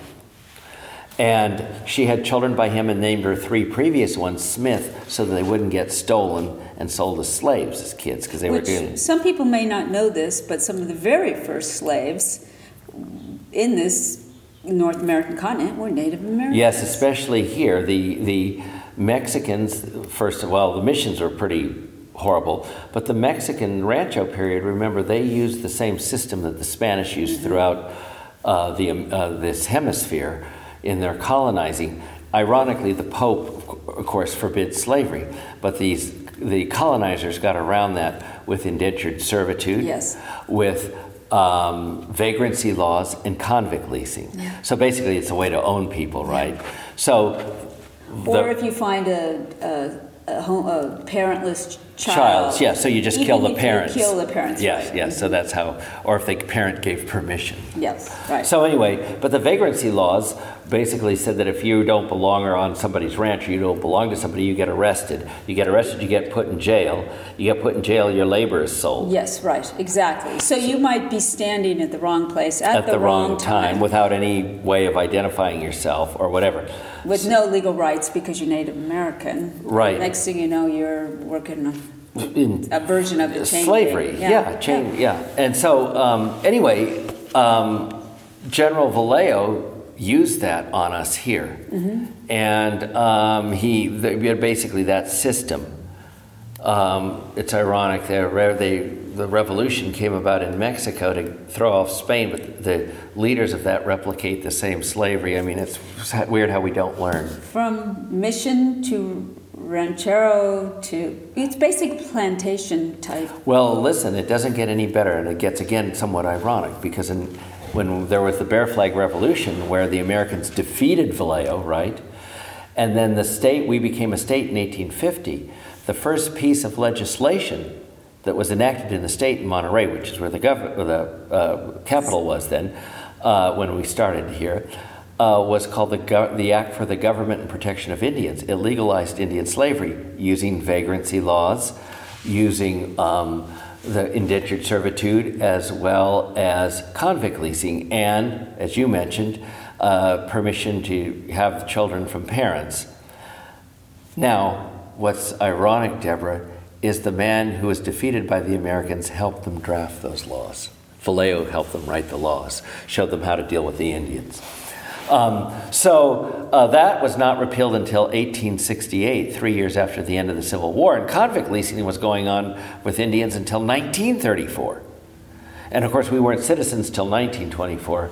And she had children by him and named her three previous ones Smith, so that they wouldn't get stolen and sold as slaves as kids, because they Which were doing. some people may not know this, but some of the very first slaves in this North American continent were Native Americans. Yes, especially here. The the Mexicans, first of all, the missions were pretty horrible, but the Mexican Rancho period, remember, they used the same system that the Spanish used mm-hmm. throughout uh, the uh, this hemisphere in their colonizing. Ironically, the Pope, of course, forbids slavery, but these the colonizers got around that with indentured servitude, yes. with Um, vagrancy laws and convict leasing. Yeah. So basically, it's a way to own people, right? Yeah. So Or the if you find a, a, a, home, a parentless child. child, yeah, so you just even kill the if parents. You kill the parents. Yes, right. yes, so that's how, or if the parent gave permission. Yes, right. So anyway, but the vagrancy laws basically said that if you don't belong or on somebody's ranch, or you don't belong to somebody, you get arrested. You get arrested, you get put in jail. You get put in jail, your labor is sold. Yes, right, exactly. So you might be standing at the wrong place at, At the, the wrong, wrong time, time without any way of identifying yourself or whatever. with no legal rights because you're Native American. Right. Next thing you know, you're working a, In a version of the chain slavery, gang. yeah, chain, yeah. And so, um, anyway, um, General Vallejo used that on us here, Mm-hmm. and um, he the, we had basically that system. Um, it's ironic that re- they, the revolution came about in Mexico to throw off Spain, but the leaders of that replicate the same slavery. I mean, it's weird how we don't learn. From mission to ranchero to, it's basic plantation type. Well, listen, it doesn't get any better, and it gets, again, somewhat ironic, because in, when there was the Bear Flag Revolution, where the Americans defeated Vallejo, right, and then the state, we became a state in eighteen fifty, the first piece of legislation that was enacted in the state in Monterey, which is where the, gov- the uh, capital was then, uh, when we started here, uh, was called the, Go- the Act for the Government and Protection of Indians. It legalized Indian slavery using vagrancy laws, using um, the indentured servitude, as well as convict leasing, and, as you mentioned, uh, permission to have children from parents. Now, what's ironic, Deborah, is the man who was defeated by the Americans helped them draft those laws. Vallejo helped them write the laws, showed them how to deal with the Indians. Um, so uh, that was not repealed until eighteen sixty-eight, three years after the end of the Civil War. And convict leasing was going on with Indians until nineteen thirty-four. And of course, we weren't citizens till nineteen twenty-four.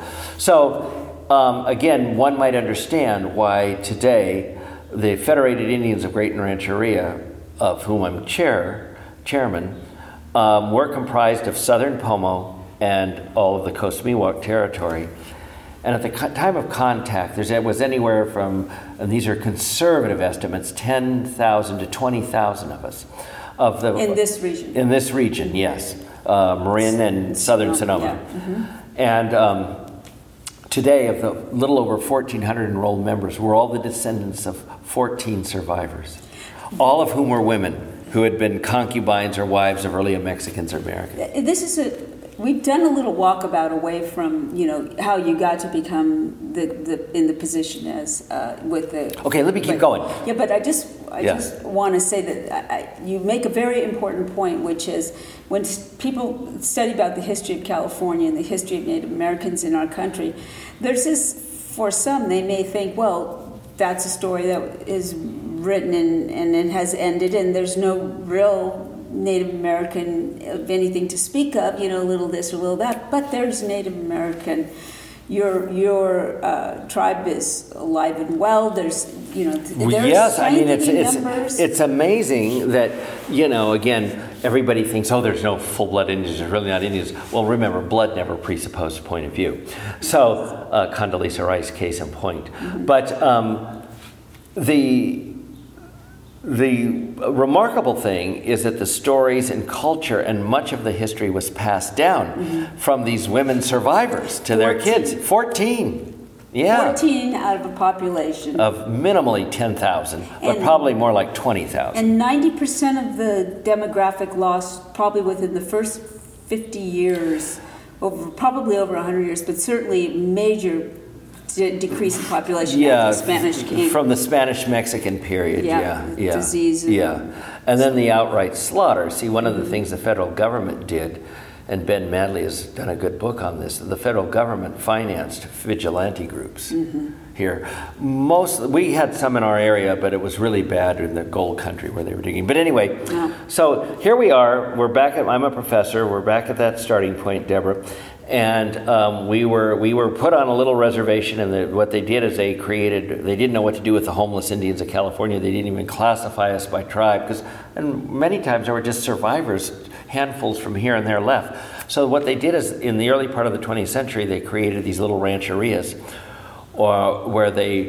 So um, again, one might understand why today the Federated Indians of Great Rancheria, of whom I'm chair, chairman, um, we're comprised of Southern Pomo and all of the Coast Miwok territory. And at the co- time of contact, there was anywhere from, and these are conservative estimates, ten thousand to twenty thousand of us. Of the, In this region. In this region, yes. Uh, Marin and Southern Sonoma. Yeah. Mm-hmm. And um, today, of the little over fourteen hundred enrolled members, we're all the descendants of fourteen survivors, all of whom were women who had been concubines or wives of early Mexicans or Americans. This is a, we've done a little walkabout away from, you know, how you got to become the, the in the position as uh, with the. Okay, let me keep but, going. Yeah, but I just I Yeah. just want to say that I, I, you make a very important point, which is when s- people study about the history of California and the history of Native Americans in our country, there's this. For some, they may think, well, that's a story that is written and, and it has ended, and there's no real Native American of anything to speak of, you know, a little this or a little that, but there's Native American. Your your uh, tribe is alive and well. There's, you know, Well, there's yes, I mean, it's it's numbers. it's amazing that, you know, again, everybody thinks, oh, there's no full-blood Indians, there's really not Indians. Well, remember, blood never presupposed point of view. So, uh, Condoleezza Rice, case in point. Mm-hmm. But um, the the remarkable thing is that the stories and culture and much of the history was passed down mm-hmm. from these women survivors to their kids. fourteen. Yeah. fourteen out of a population. Of minimally ten thousand, but And- probably more like twenty thousand. And ninety percent of the demographic loss probably within the first fifty years, over probably over one hundred years, but certainly major de- decrease in population Yeah, after the Spanish came. from the Spanish-Mexican period. Yeah, Yeah, yeah, disease and- yeah, and then the outright slaughter. See, one of the things the federal government did, and Ben Madley has done a good book on this. The federal government financed vigilante groups Mm-hmm. here. Most we had some in our area, but it was really bad in the gold country where they were digging. But anyway, Yeah. so here we are. We're back at. I'm a professor. We're back at that starting point, Deborah. And um, we were we were put on a little reservation, and the, what they did is they created. They didn't know what to do with the homeless Indians of California. They didn't even classify us by tribe, because and many times there were just survivors, handfuls from here and there left. So what they did is, in the early part of the twentieth century, they created these little rancherias, or where they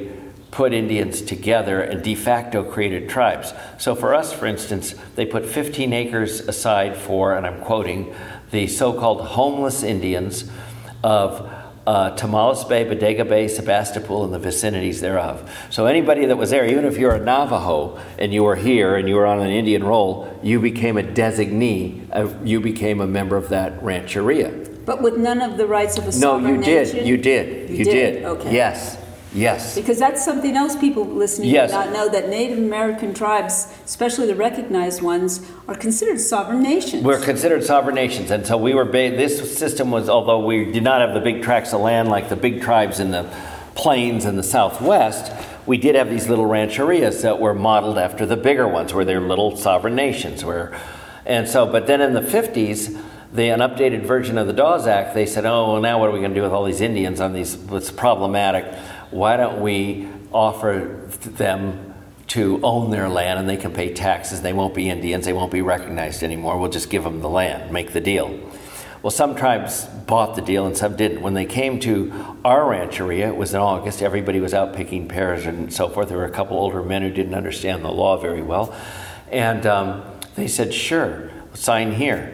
put Indians together and de facto created tribes. So for us, for instance, they put fifteen acres aside for, and I'm quoting, the so-called homeless Indians of uh, Tamales Bay, Bodega Bay, Sebastopol, and the vicinities thereof. So anybody that was there, even if you're a Navajo and you were here and you were on an Indian roll, you became a designee, uh, you became a member of that rancheria. But with none of the rights of a No, sovereign you did, nation? you did, you, You did. did? Okay. Yes, yes. Because that's something else people listening Yes. do not know, that Native American tribes, especially the recognized ones, are considered sovereign nations. We're considered sovereign nations, and so we were. Ba- this system was, although we did not have the big tracts of land like the big tribes in the plains in the Southwest, we did have these little rancherias that were modeled after the bigger ones, where they're little sovereign nations. Where, and so, but then in the fifties, the an updated version of the Dawes Act, they said, "Oh, well, now what are we going to do with all these Indians on these? It's problematic. Why don't we offer them to own their land, and they can pay taxes. They won't be Indians. They won't be recognized anymore. We'll just give them the land, make the deal." Well, some tribes bought the deal and some didn't. When they came to our rancheria, it was in August. Everybody was out picking pears and so forth. There were a couple older men who didn't understand the law very well. And um, they said, "Sure, sign here."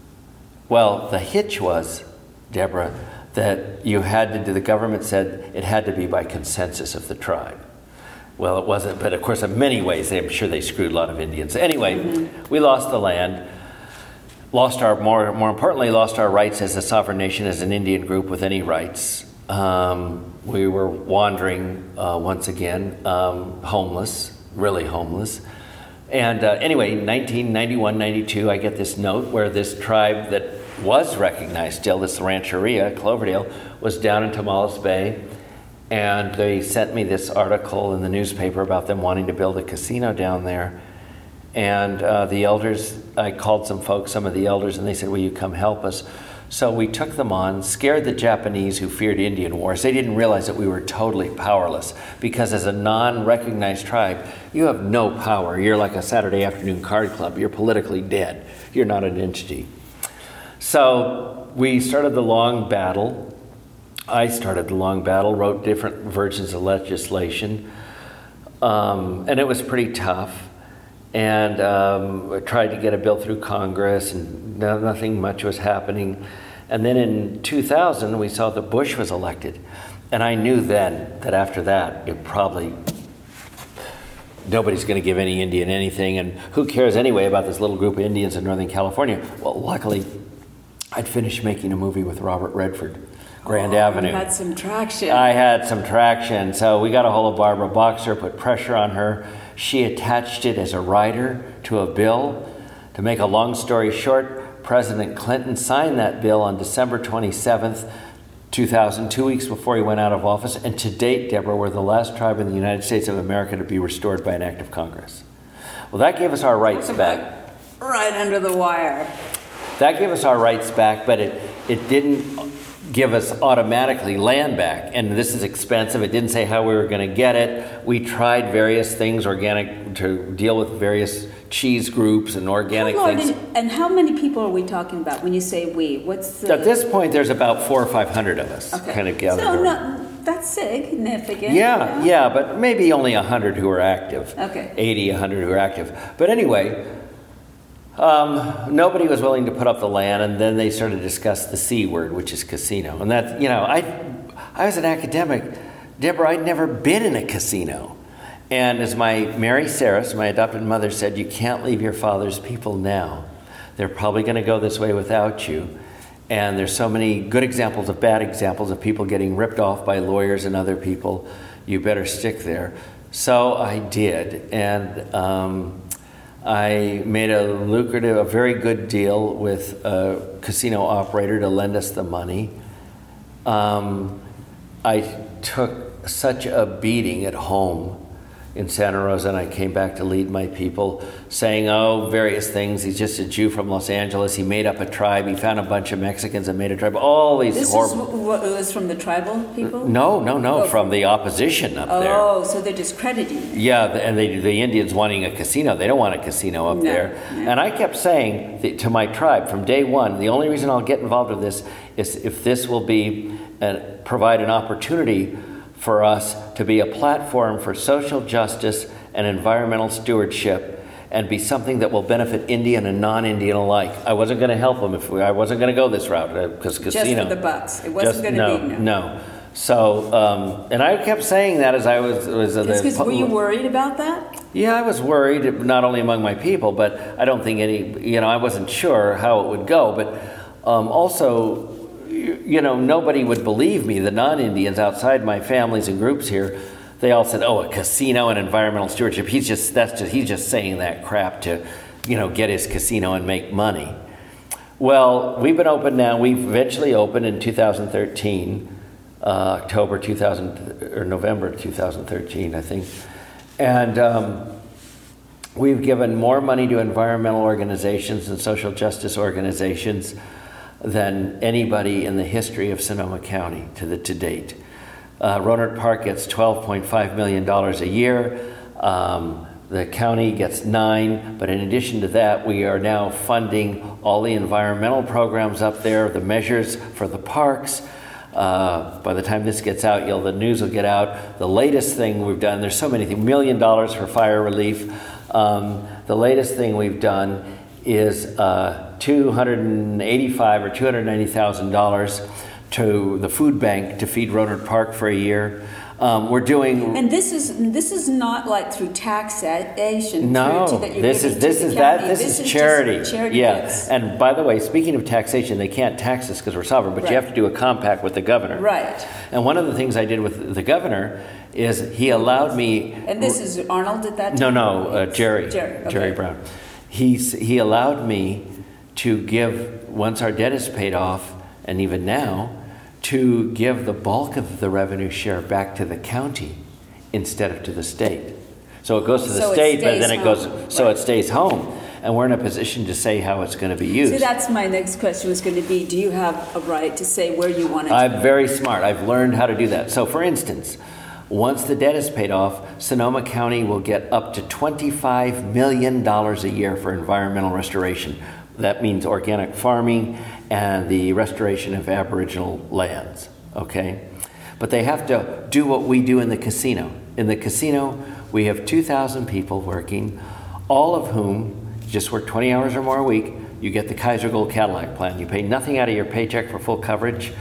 Well, the hitch was, Deborah, that you had to do, the government said it had to be by consensus of the tribe. Well, it wasn't, but of course, in many ways, I'm sure they screwed a lot of Indians. Anyway, mm-hmm. we lost the land, lost our, more, more importantly, lost our rights as a sovereign nation, as an Indian group with any rights. Um, we were wandering uh, once again, um, homeless, really homeless. And uh, anyway, nineteen ninety-one, ninety-two, I get this note where this tribe that was recognized still, this rancheria, Cloverdale, was down in Tamales Bay. And they sent me this article in the newspaper about them wanting to build a casino down there. And uh, the elders, I called some folks, some of the elders, and they said, "Will you come help us?" So we took them on, scared the Japanese who feared Indian wars. They didn't realize that we were totally powerless, because as a non-recognized tribe, you have no power. You're like a Saturday afternoon card club. You're politically dead. You're not an entity. So we started the long battle. I started the long battle, wrote different versions of legislation, um, and it was pretty tough. And um, I tried to get a bill through Congress, and no, nothing much was happening. And then in two thousand, we saw that Bush was elected. And I knew then that after that, it probably, nobody's going to give any Indian anything, and who cares anyway about this little group of Indians in Northern California? Well, luckily, I'd finished making a movie with Robert Redford, Grand oh, Avenue. You had some traction. I had some traction. So we got a hold of Barbara Boxer, put pressure on her. She attached it as a rider to a bill. To make a long story short, President Clinton signed that bill on December twenty-seventh, two thousand, two weeks before he went out of office. And to date, Deborah, we're the last tribe in the United States of America to be restored by an act of Congress. Well, that gave us our rights back. Right under the wire. That gave us our rights back, but it, it didn't give us automatically land back. And this is expensive. It didn't say how we were going to get it. We tried various things, organic, to deal with various cheese groups and organic How things. And, and how many people are we talking about when you say we? What's the... At this point, there's about four or five hundred of us okay. kind of gathered. So around. no, that's significant. Yeah, yeah, yeah, but maybe only one hundred who are active. Okay. eighty, one hundred who are active. But anyway, Um, nobody was willing to put up the land, and then they started to discuss the C word, which is casino. And that, you know, I, I was an academic. Deborah, I'd never been in a casino. And as my Mary Saris, my adopted mother, said, "You can't leave your father's people now. They're probably going to go this way without you. And there's so many good examples of bad examples of people getting ripped off by lawyers and other people. You better stick there." So I did. And um, I made a lucrative, a very good deal with a casino operator to lend us the money. Um, I took such a beating at home in Santa Rosa, and I came back to lead my people, saying, oh, various things. He's just a Jew from Los Angeles. He made up a tribe. He found a bunch of Mexicans and made a tribe. All these this horrible... This is what was from the tribal people? No, no, no, oh. from the opposition up oh, there. Oh, so they're discrediting. Yeah, and they, the Indians wanting a casino. They don't want a casino up no, there. No. And I kept saying that, to my tribe from day one, the only reason I'll get involved with this is if this will be uh, provide an opportunity for us to be a platform for social justice and environmental stewardship and be something that will benefit Indian and non-Indian alike. I wasn't going to help them if we, I wasn't going to go this route because uh, casino. Just for the bucks. It wasn't going to no, be no. No. So, um, and I kept saying that as I was was. Uh, Because were you worried about that? Yeah, I was worried, not only among my people, but I don't think any. You know, I wasn't sure how it would go, but um, also, you know, nobody would believe me. The non-Indians outside my families and groups here, they all said, "Oh, a casino and environmental stewardship. He's just that's just he's just saying that crap to, you know, get his casino and make money." Well, we've been open now. We've eventually opened in two thousand thirteen, uh, October two thousand or November two thousand thirteen, I think, and um, we've given more money to environmental organizations and social justice organizations than anybody in the history of Sonoma County to the to date. Uh, Rohnert Park gets twelve point five million dollars a year. Um, the county gets nine, but in addition to that, we are now funding all the environmental programs up there, the measures for the parks. Uh, by the time this gets out, you'll, the news will get out. The latest thing we've done, there's so many things, million dollars for fire relief. Um, the latest thing we've done is uh, two hundred eighty-five thousand dollars or two hundred ninety thousand dollars to the food bank to feed Rohnert Park for a year. Um, we're doing, and this is this is not like through taxation. no, through to, that you're this is giving this to the is that county. this, this is is charity. Just charity yeah, gifts. And by the way, speaking of taxation, they can't tax us because we're sovereign, but Right. you have to do a compact with the governor. Right. And one of the things I did with the governor is he allowed me. And this is Arnold at that No, time? no, uh, Jerry. Jerry, okay. Jerry Brown. He's, he allowed me to give, once our debt is paid off, and even now, to give the bulk of the revenue share back to the county instead of to the state. So it goes to the So it state, but stays then it goes, home. so Right. it stays home. And we're in a position to say how it's going to be used. See, that's my next question was going to be, do you have a right to say where you want it to I'm go? very smart. I've learned how to do that. So for instance, once the debt is paid off, Sonoma County will get up to twenty-five million dollars a year for environmental restoration. That means organic farming and the restoration of Aboriginal lands, okay? But they have to do what we do in the casino. In the casino, we have two thousand people working, all of whom just work twenty hours or more a week. You get the Kaiser Gold Cadillac plan. You pay nothing out of your paycheck for full coverage,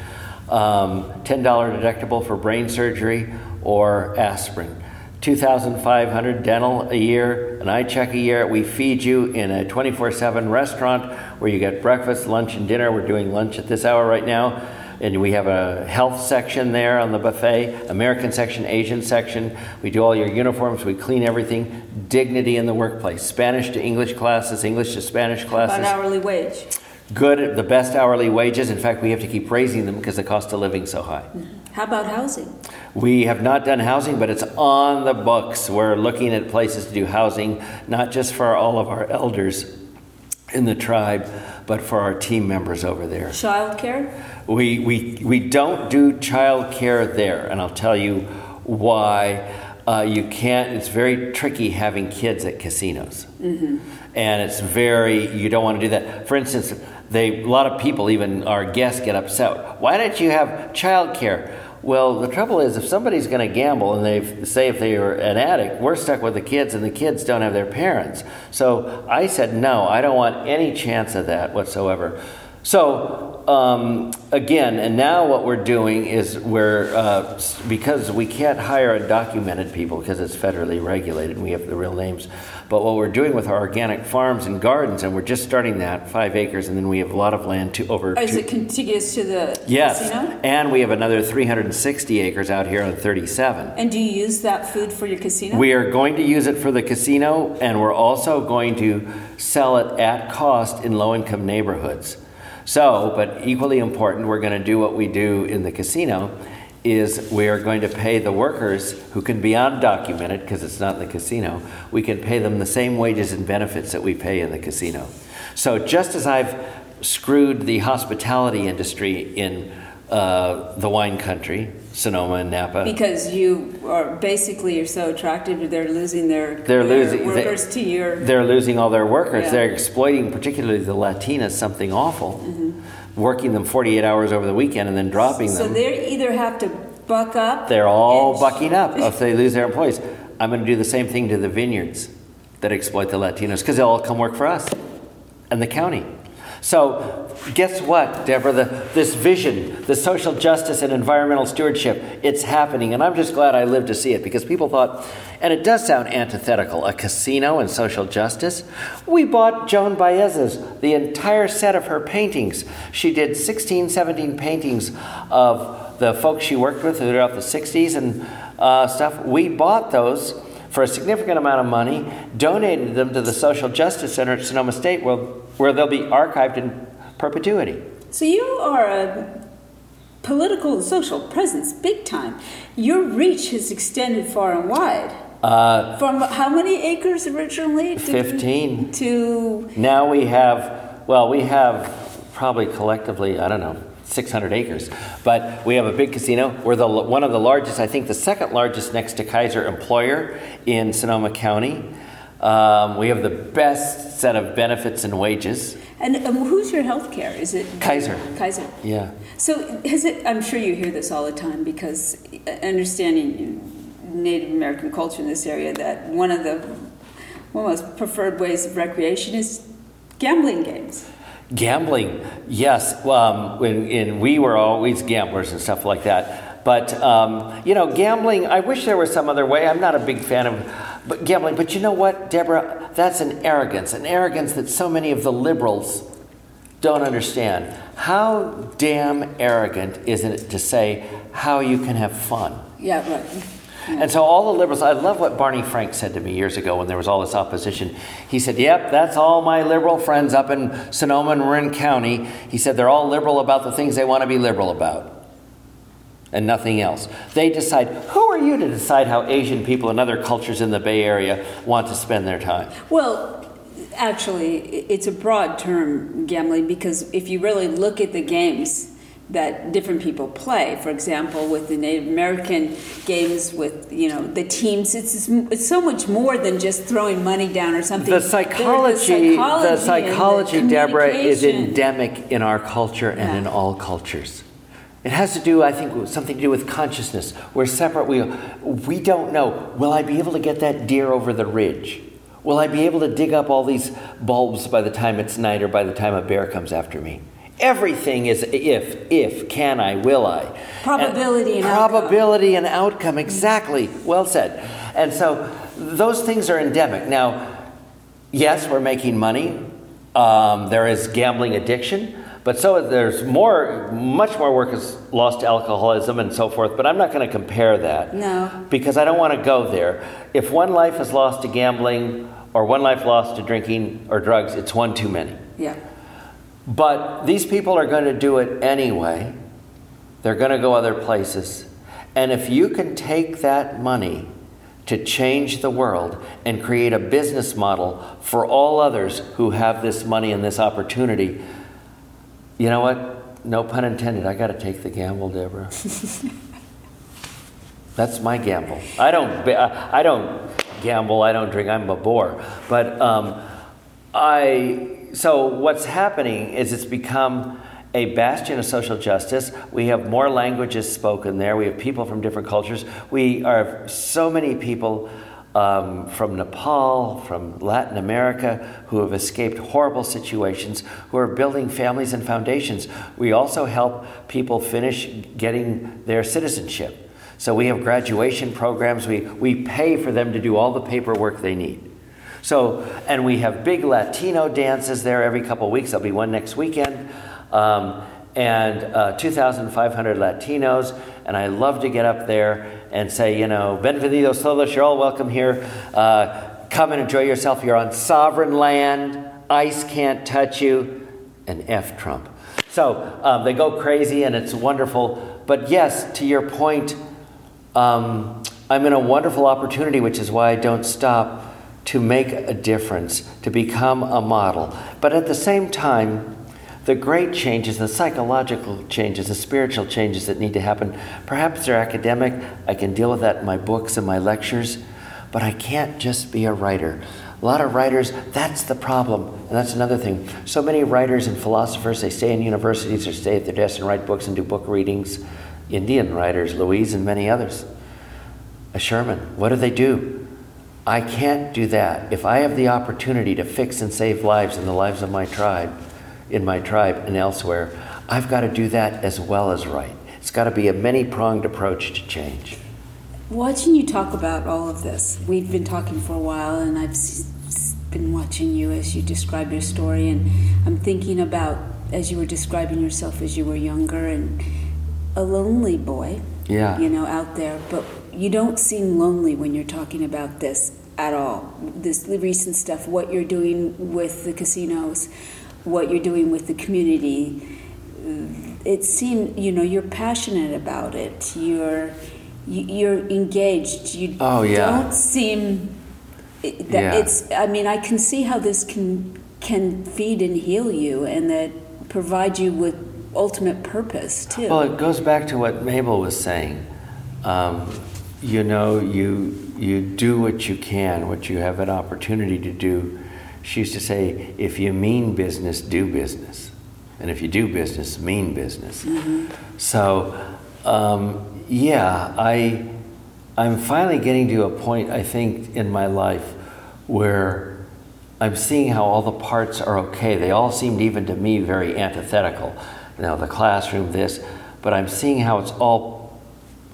um, ten dollars deductible for brain surgery or aspirin, two thousand five hundred dollars dental a year, an eye check a year. We feed you in a twenty-four seven restaurant where you get breakfast, lunch, and dinner. We're doing lunch at this hour right now. And we have a health section there on the buffet, American section, Asian section. We do all your uniforms. We clean everything. Dignity in the workplace. Spanish to English classes, English to Spanish classes. About hourly wage. Good, the best hourly wages. In fact, we have to keep raising them because the cost of living is so high. How about housing? We have not done housing, but it's on the books. We're looking at places to do housing, not just for all of our elders in the tribe, but for our team members over there. Childcare? We, we, we don't do child care there, and I'll tell you why. Uh, you can't, it's very tricky having kids at casinos. Mm-hmm. And it's very, you don't want to do that. For instance, they, a lot of people, even our guests, get upset. Why don't you have child care? Well, the trouble is, if somebody's going to gamble and they say if they are an addict, we're stuck with the kids and the kids don't have their parents. So I said, no, I don't want any chance of that whatsoever. So um, again, and now what we're doing is we're, uh, because we can't hire undocumented people because it's federally regulated and we have the real names, but what we're doing with our organic farms and gardens, and we're just starting that, five acres, and then we have a lot of land to over... Is two, it contiguous to the yes, casino? And we have another three hundred sixty acres out here on thirty-seven. And do you use that food for your casino? We are going to use it for the casino, and we're also going to sell it at cost in low-income neighborhoods. So, but equally important, we're going to do what we do in the casino, is we are going to pay the workers who can be undocumented, because it's not in the casino, we can pay them the same wages and benefits that we pay in the casino. So just as I've screwed the hospitality industry in uh, the wine country, Sonoma and Napa. Because you are basically, you're so attractive, they're losing their, They're their losing workers they, to your... They're losing all their workers. Yeah. They're exploiting particularly the Latinas, something awful. Mm-hmm. Working them forty-eight hours over the weekend and then dropping so them. they either have to buck up. They're all and- bucking up if they lose their employees. I'm going to do the same thing to the vineyards that exploit the Latinos, because they'll all come work for us and the county. So guess what, Deborah? The, this vision, the social justice and environmental stewardship, it's happening. And I'm just glad I lived to see it, because people thought, and it does sound antithetical, a casino and social justice. We bought Joan Baez's, the entire set of her paintings. She did sixteen, seventeen paintings of the folks she worked with throughout the sixties and uh, stuff. We bought those for a significant amount of money, donated them to the Social Justice Center at Sonoma State, where, where they'll be archived in perpetuity. So you are a political and social presence, big time. Your reach has extended far and wide. Uh, From how many acres originally? To, fifteen. To... Now we have, well, we have probably collectively, I don't know, six hundred acres. But we have a big casino. We're the one of the largest, I think the second largest next to Kaiser employer in Sonoma County. Um, we have the best set of benefits and wages. And um, who's your health care? Is it Kaiser. Kaiser. Yeah. So has it? I'm sure you hear this all the time, because understanding Native American culture in this area, that one of the one of the most preferred ways of recreation is gambling games. Gambling, yes. Um, when, and we were always gamblers and stuff like that. But, um, you know, gambling, I wish there was some other way. I'm not a big fan of but gambling. But you know what, Deborah? That's an arrogance, an arrogance that so many of the liberals don't understand. How damn arrogant is it to say how you can have fun? Yeah, right. Yeah. And so all the liberals, I love what Barney Frank said to me years ago when there was all this opposition. He said, yep, that's all my liberal friends up in Sonoma and Marin County. He said they're all liberal about the things they want to be liberal about and nothing else. They decide, who are you to decide how Asian people and other cultures in the Bay Area want to spend their time? Well, actually, it's a broad term, gambling, because if you really look at the games that different people play, for example, with the Native American games, with, you know, the teams, it's it's so much more than just throwing money down or something. The psychology, the psychology, the psychology the Deborah, is communication. endemic in our culture and Yeah. in all cultures. It has to do, I think, with something to do with consciousness. We're separate. We we don't know. Will I be able to get that deer over the ridge? Will I be able to dig up all these bulbs by the time it's night or by the time a bear comes after me? Everything is if, if, can I, will I. Probability and, and outcome. Probability and outcome, exactly. Well said. And so those things are endemic. Now, yes, we're making money. Um, there is gambling addiction. But so there's more, much more work is lost to alcoholism and so forth. But I'm not going to compare that. No. Because I don't want to go there. If one life is lost to gambling or one life lost to drinking or drugs, it's one too many. Yeah. But these people are going to do it anyway. They're going to go other places. And if you can take that money to change the world and create a business model for all others who have this money and this opportunity, you know what? No pun intended. I got to take the gamble, Deborah. That's my gamble. I don't. I don't gamble. I don't drink. I'm a bore. But um, I. So what's happening is it's become a bastion of social justice. We have more languages spoken there. We have people from different cultures. We are so many people um, from Nepal, from Latin America, who have escaped horrible situations, who are building families and foundations. We also help people finish getting their citizenship. So we have graduation programs. We, we pay for them to do all the paperwork they need. So, and we have big Latino dances there every couple of weeks. There'll be one next weekend. Um, and uh, two thousand five hundred Latinos. And I love to get up there and say, you know, Benvenidos todos, you're all welcome here. Uh, come and enjoy yourself. You're on sovereign land. ICE can't touch you. And F Trump. So um, they go crazy and it's wonderful. But yes, to your point, um, I'm in a wonderful opportunity, which is why I don't stop, to make a difference, to become a model. But at the same time, the great changes, the psychological changes, the spiritual changes that need to happen, perhaps they're academic. I can deal with that in my books and my lectures, but I can't just be a writer. A lot of writers, that's the problem. And that's another thing. So many writers and philosophers, they stay in universities or stay at their desks and write books and do book readings. Indian writers, Louise and many others. A Sherman, what do they do? I can't do that. If I have the opportunity to fix and save lives in the lives of my tribe, in my tribe and elsewhere, I've got to do that as well as write. It's got to be a many-pronged approach to change. Watching you talk about all of this, we've been talking for a while, and I've s- been watching you as you describe your story, and I'm thinking about, as you were describing yourself as you were younger, and a lonely boy, yeah. you know, out there, but you don't seem lonely when you're talking about this at all. This recent stuff, what you're doing with the casinos, what you're doing with the community, it seemed, you know, you're passionate about it. You're you're engaged. You oh, yeah. don't seem that yeah. it's. I mean, I can see how this can can feed and heal you, and that provide you with ultimate purpose too. Well, it goes back to what Mabel was saying. Um, you know, you you do what you can, what you have an opportunity to do. She used to say, if you mean business, do business. And if you do business, mean business. Mm-hmm. So, um, yeah, I, I'm finally getting to a point, I think, in my life where I'm seeing how all the parts are okay. They all seemed, even to me, very antithetical. You know, the classroom, this, but I'm seeing how it's all,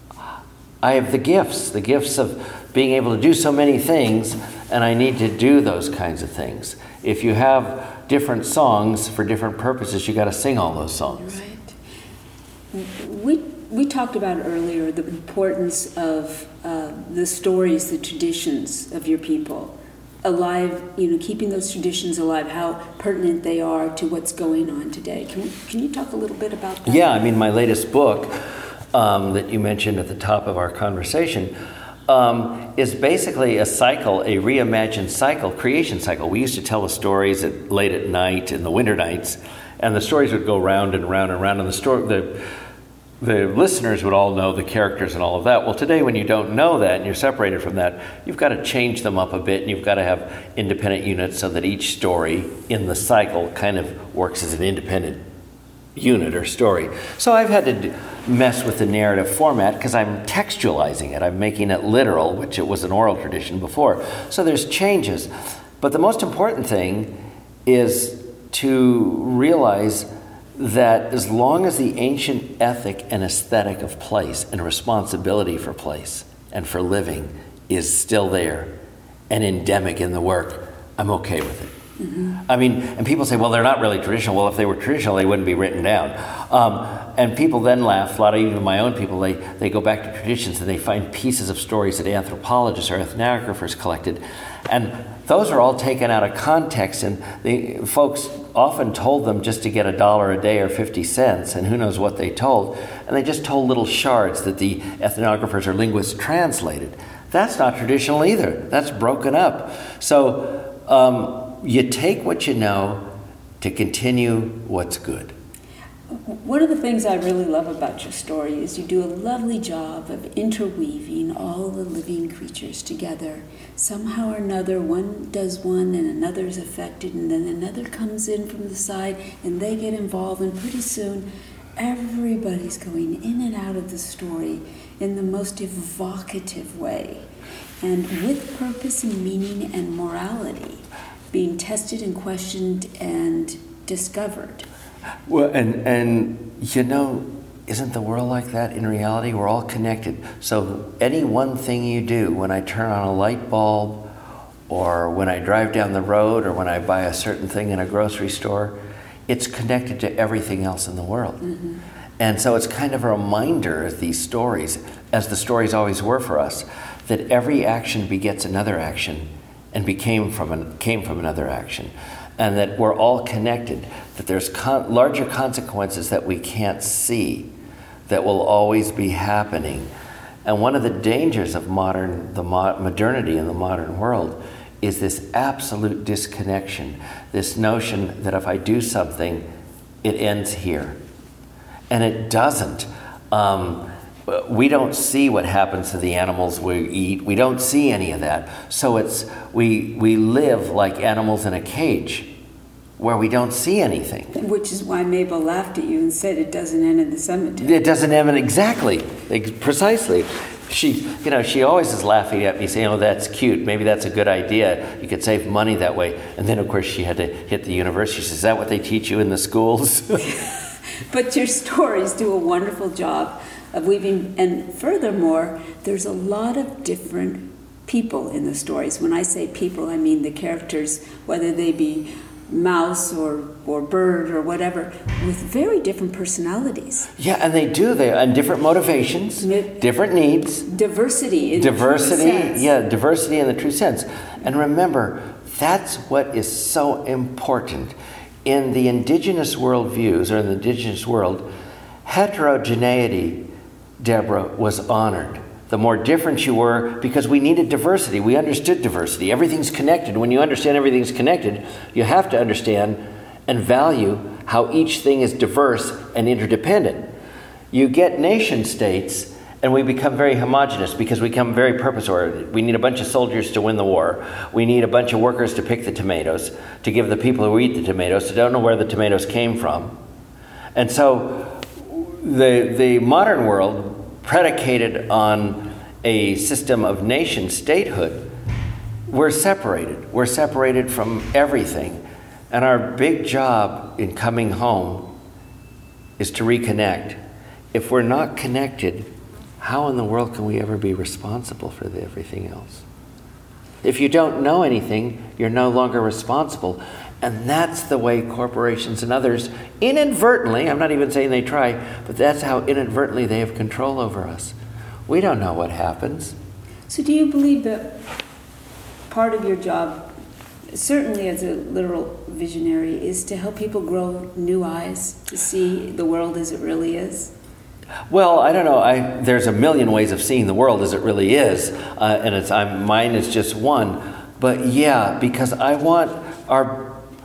I have the gifts, the gifts of being able to do so many things, and I need to do those kinds of things. If you have different songs for different purposes, you got to sing all those songs. Right. We we talked about earlier the importance of uh, the stories, the traditions of your people, alive. You know, keeping those traditions alive. How pertinent they are to what's going on today. Can we, can you talk a little bit about that? Yeah, I mean, my latest book um, that you mentioned at the top of our conversation. Um, is basically a cycle, a reimagined cycle, creation cycle. We used to tell the stories at, late at night in the winter nights, and the stories would go round and round and round, and the story, the the listeners would all know the characters and all of that. Well, today when you don't know that and you're separated from that, you've got to change them up a bit, and you've got to have independent units so that each story in the cycle kind of works as an independent unit or story. So I've had to do, mess with the narrative format because I'm textualizing it. I'm making it literal, which it was an oral tradition before. So there's changes. But the most important thing is to realize that as long as the ancient ethic and aesthetic of place and responsibility for place and for living is still there and endemic in the work, I'm okay with it. Mm-hmm. I mean, and people say, well, they're not really traditional. Well, if they were traditional, they wouldn't be written down. Um, and people then laugh. A lot of even my own people, they, they go back to traditions and they find pieces of stories that anthropologists or ethnographers collected. And those are all taken out of context. And the folks often told them just to get a dollar a day or fifty cents, and who knows what they told. And they just told little shards that the ethnographers or linguists translated. That's not traditional either. That's broken up. So, um, you take what you know to continue what's good. One of the things I really love about your story is you do a lovely job of interweaving all the living creatures together. Somehow or another, one does one and another is affected, and then another comes in from the side and they get involved, and pretty soon everybody's going in and out of the story in the most evocative way, and with purpose and meaning and morality being tested and questioned and discovered. Well, and and you know, isn't the world like that in reality? We're all connected. So any one thing you do, when I turn on a light bulb, or when I drive down the road, or when I buy a certain thing in a grocery store, it's connected to everything else in the world. Mm-hmm. And so it's kind of a reminder of these stories, as the stories always were for us, that every action begets another action, and became from an, came from another action, and that we're all connected, that there's con- larger consequences that we can't see that will always be happening. And one of the dangers of modern, the mo- modernity in the modern world is this absolute disconnection, this notion that if I do something, it ends here. And it doesn't. Um, We don't see what happens to the animals we eat. We don't see any of that. So it's we we live like animals in a cage. where we don't see anything. Which is why Mabel laughed at you and said it doesn't end in the cemetery. It doesn't end exactly, ex- precisely. She, you know, she always is laughing at me, saying, "Oh, that's cute. Maybe that's a good idea. You could save money that way." And then, of course, she had to hit the university. She says, "Is that what they teach you in the schools?" But your stories do a wonderful job of weaving, and furthermore, there's a lot of different people in the stories. When I say people, I mean the characters, whether they be mouse or, or bird or whatever, with very different personalities. Yeah, and they do. They and different motivations, Mi- different needs. Diversity in Diversity, the true sense. yeah, diversity in the true sense. And remember, that's what is so important. In the indigenous worldviews, or in the indigenous world, heterogeneity, Deborah, was honored. The more different you were, because we needed diversity. We understood diversity. Everything's connected. When you understand everything's connected, you have to understand and value how each thing is diverse and interdependent. You get nation states, and we become very homogenous because we become very purpose-oriented. We need a bunch of soldiers to win the war. We need a bunch of workers to pick the tomatoes, to give the people who eat the tomatoes, who don't know where the tomatoes came from. And so the the modern world, predicated on a system of nation statehood, we're separated. We're separated from everything. And our big job in coming home is to reconnect. If we're not connected, how in the world can we ever be responsible for the, everything else? If you don't know anything, you're no longer responsible. And that's the way corporations and others inadvertently, I'm not even saying they try, but that's how inadvertently they have control over us. We don't know what happens. So do you believe that part of your job, certainly as a literal visionary, is to help people grow new eyes to see the world as it really is? Well, I don't know. I, there's a million ways of seeing the world as it really is, uh, and it's I'm, mine is just one. But yeah, because I want our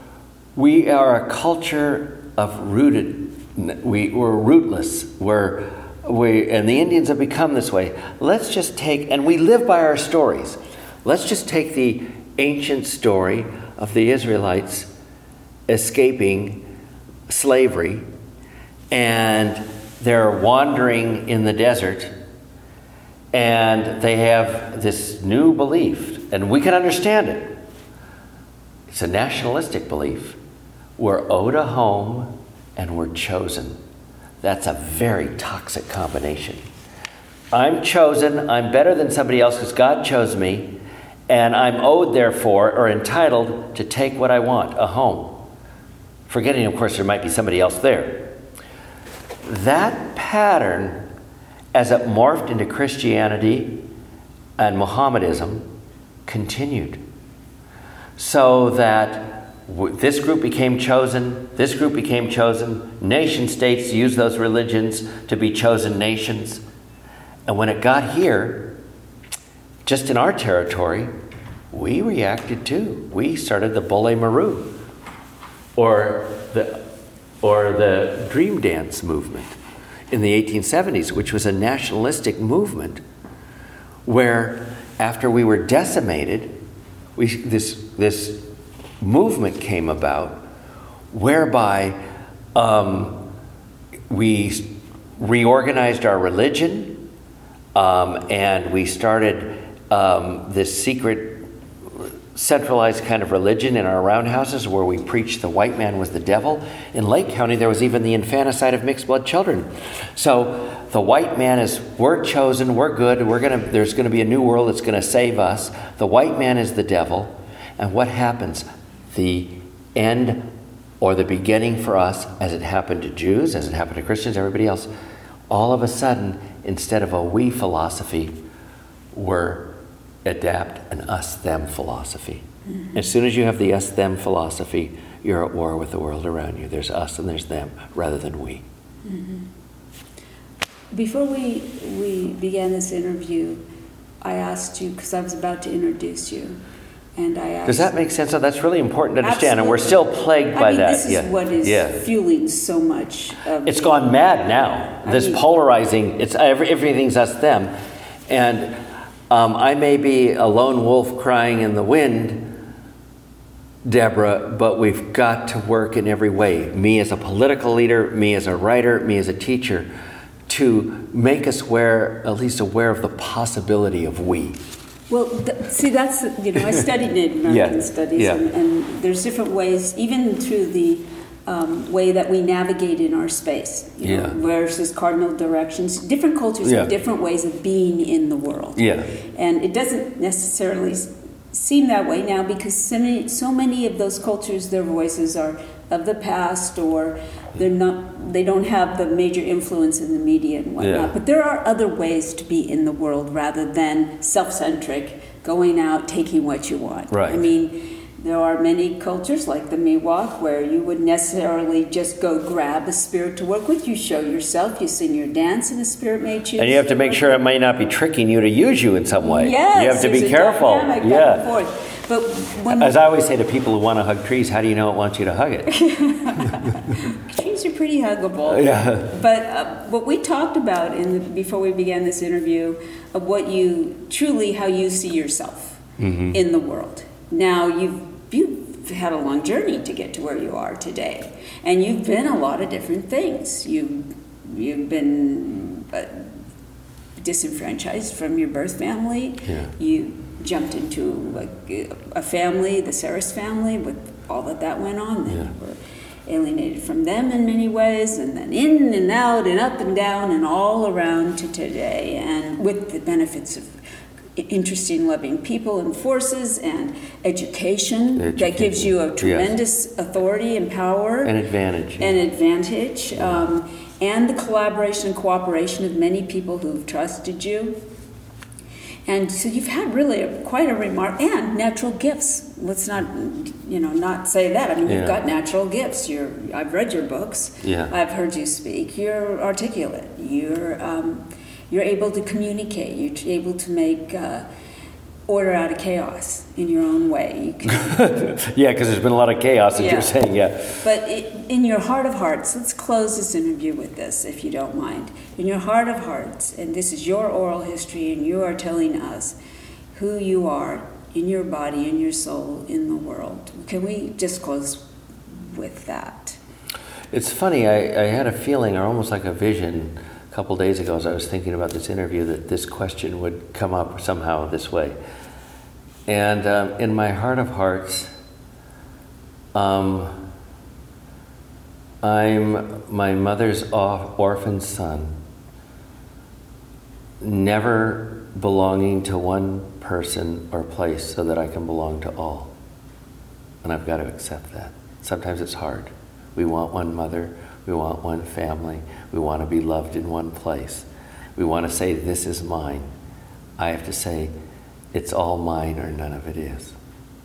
we are a culture of rooted. We, we're rootless. We're we and the Indians have become this way. Let's just take and we live by our stories. Let's just take the ancient story of the Israelites escaping slavery, and they're wandering in the desert, and they have this new belief, and we can understand it. It's a nationalistic belief. We're owed a home, and we're chosen. That's a very toxic combination. I'm chosen, I'm better than somebody else because God chose me, and I'm owed, therefore, or entitled to take what I want, a home. Forgetting, of course, there might be somebody else there. That pattern, as it morphed into Christianity and Mohammedanism, continued. So that w- this group became chosen, this group became chosen, nation states used those religions to be chosen nations. And when it got here, just in our territory, we reacted too. We started the Bole Maru, or the or the Dream Dance movement in the eighteen seventies, which was a nationalistic movement where after we were decimated, we, this, this movement came about whereby um, we reorganized our religion, um, and we started um, this secret centralized kind of religion in our roundhouses where we preached the white man was the devil. In Lake County, there was even the infanticide of mixed blood children. So the white man is, we're chosen, we're good, we're gonna. There's going to be a new world that's going to save us. The white man is the devil. And what happens? The end or the beginning for us, as it happened to Jews, as it happened to Christians, everybody else, all of a sudden, instead of a we philosophy, we're adapt an us-them philosophy. Mm-hmm. As soon as you have the us-them philosophy, you're at war with the world around you. There's us and there's them rather than we. Mm-hmm. Before we, we began this interview, I asked you, because I was about to introduce you, and I asked... Does that make sense? So that's really important to understand, Absolutely. And we're still plagued by I mean, that. this is yeah. what is yeah. fueling so much of... It's gone mad now. I This mean, polarizing, it's every, everything's us-them. And um, I may be a lone wolf crying in the wind, Deborah, but we've got to work in every way. Me as a political leader, me as a writer, me as a teacher, to make us aware, at least aware of the possibility of we. Well, th- see, that's, you know, I studied Native American Yeah, studies, yeah. And, and there's different ways, even through the um, way that we navigate in our space, you know, Yeah. versus cardinal directions. Different cultures Yeah. have different ways of being in the world. Yeah. And it doesn't necessarily s- seem that way now because so many, so many of those cultures, their voices are of the past, or they're not, they don't have the major influence in the media and whatnot. Yeah. But there are other ways to be in the world rather than self-centric, going out, taking what you want. Right. I mean, there are many cultures like the Miwok where you would necessarily just go grab a spirit to work with. You show yourself, you sing your dance, and the spirit may choose. And you have to make sure it may not be tricking you to use you in some way. Yes, You have to be there's a careful. dynamic back and Yeah. forth. But when As I always say to people who want to hug trees, how do you know it wants you to hug it? trees are pretty huggable. Yeah. But uh, what we talked about in the, before we began this interview, of what you truly, how you see yourself Mm-hmm. in the world. Now you've you've had a long journey to get to where you are today, and you've been a lot of different things. You you've been uh, disenfranchised from your birth family. Yeah. You jumped into a, a family, the Saris family, with all that that went on. Then Yeah. you were alienated from them in many ways, and then in and out and up and down and all around to today, and with the benefits of interesting, loving people and forces and education, that gives you a Education, tremendous authority and power An advantage. an advantage, um, and the collaboration and cooperation of many people who've trusted you. And so you've had really a, quite a remark, and natural gifts. Let's not, you know, not say that. I mean, Yeah. you've got natural gifts. You're, I've read your books. Yeah. I've heard you speak. You're articulate. You're, um, you're able to communicate. You're able to make uh, order out of chaos in your own way. You can, Yeah, because there's been a lot of chaos, as Yeah. you're saying, yeah. But it, in your heart of hearts, let's close this interview with this, if you don't mind. In your heart of hearts, and this is your oral history, and you are telling us who you are in your body, in your soul, in the world. Can we just close with that? It's funny, I, I had a feeling, or almost like a vision, a couple days ago as I was thinking about this interview, that this question would come up somehow this way. And um, in my heart of hearts, um, I'm my mother's off, orphan son, never belonging to one person or place so that I can belong to all. And I've got to accept that. Sometimes it's hard. We want one mother, we want one family, we want to be loved in one place. We want to say, this is mine. I have to say, it's all mine or none of it is.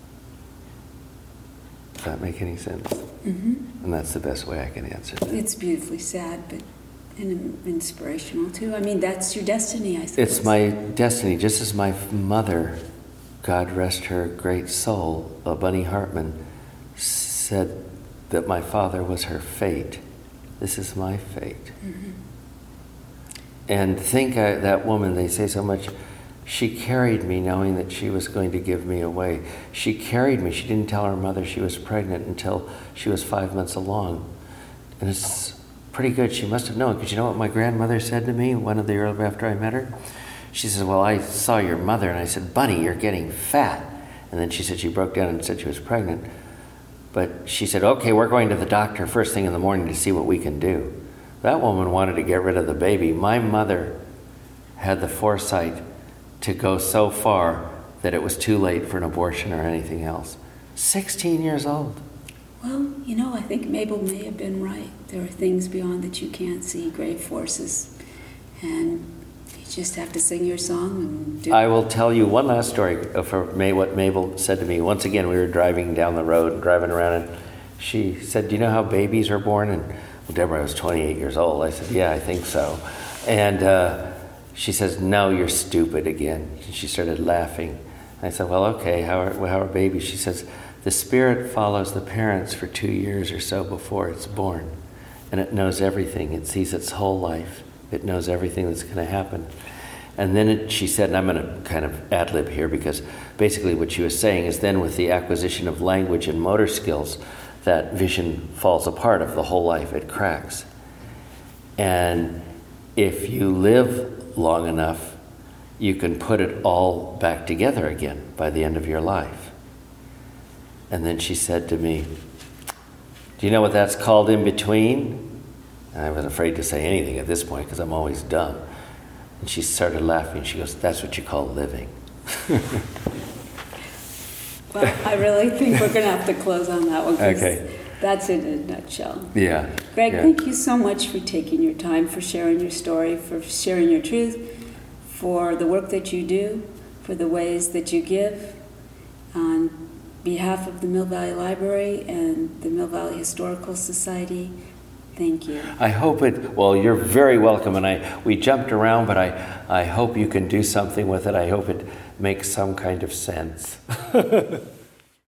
Does that make any sense? Mm-hmm. And that's the best way I can answer that. It's beautifully sad, but and inspirational too. I mean, that's your destiny, I suppose. It's my destiny, just as my mother, God rest her great soul, uh, Bunny Hartman, said that my father was her fate. This is my fate. Mm-hmm. And think I, that woman, they say so much, she carried me knowing that she was going to give me away. She carried me. She didn't tell her mother she was pregnant until she was five months along. And it's pretty good. She must have known, because you know what my grandmother said to me one of the early after I met her? She says, well, I saw your mother, and I said, Bunny, you're getting fat. And then she said she broke down and said she was pregnant. But she said, okay, we're going to the doctor first thing in the morning to see what we can do. That woman wanted to get rid of the baby. My mother had the foresight to go so far that it was too late for an abortion or anything else. sixteen years old. Well, you know, I think Mabel may have been right. There are things beyond that you can't see, great forces. And you just have to sing your song and do I will tell you one last story for May, what Mabel said to me. Once again, we were driving down the road, driving around, and she said, do you know how babies are born? And well, Deborah was twenty-eight years old. I said, yeah, I think so. And uh, she says, no, you're stupid again. And she started laughing. I said, well, okay, how are, how are babies? She says, the spirit follows the parents for two years or so before it's born. And it knows everything. It sees its whole life. It knows everything that's going to happen. And then it, she said, and I'm going to kind of ad lib here because basically what she was saying is then with the acquisition of language and motor skills, that vision falls apart of the whole life. It cracks. And if you live long enough, you can put it all back together again by the end of your life. And then she said to me, do you know what that's called in between? And I was afraid to say anything at this point because I'm always dumb. And she started laughing. She goes, that's what you call living. Well, I really think we're going to have to close on that one. 'Cause Okay. that's it in a nutshell. Yeah. Greg, yeah. thank you so much for taking your time, for sharing your story, for sharing your truth, for the work that you do, for the ways that you give. On behalf of the Mill Valley Library and the Mill Valley Historical Society, thank you. I hope it, well, you're very welcome, and I we jumped around, but I, I hope you can do something with it. I hope it makes some kind of sense.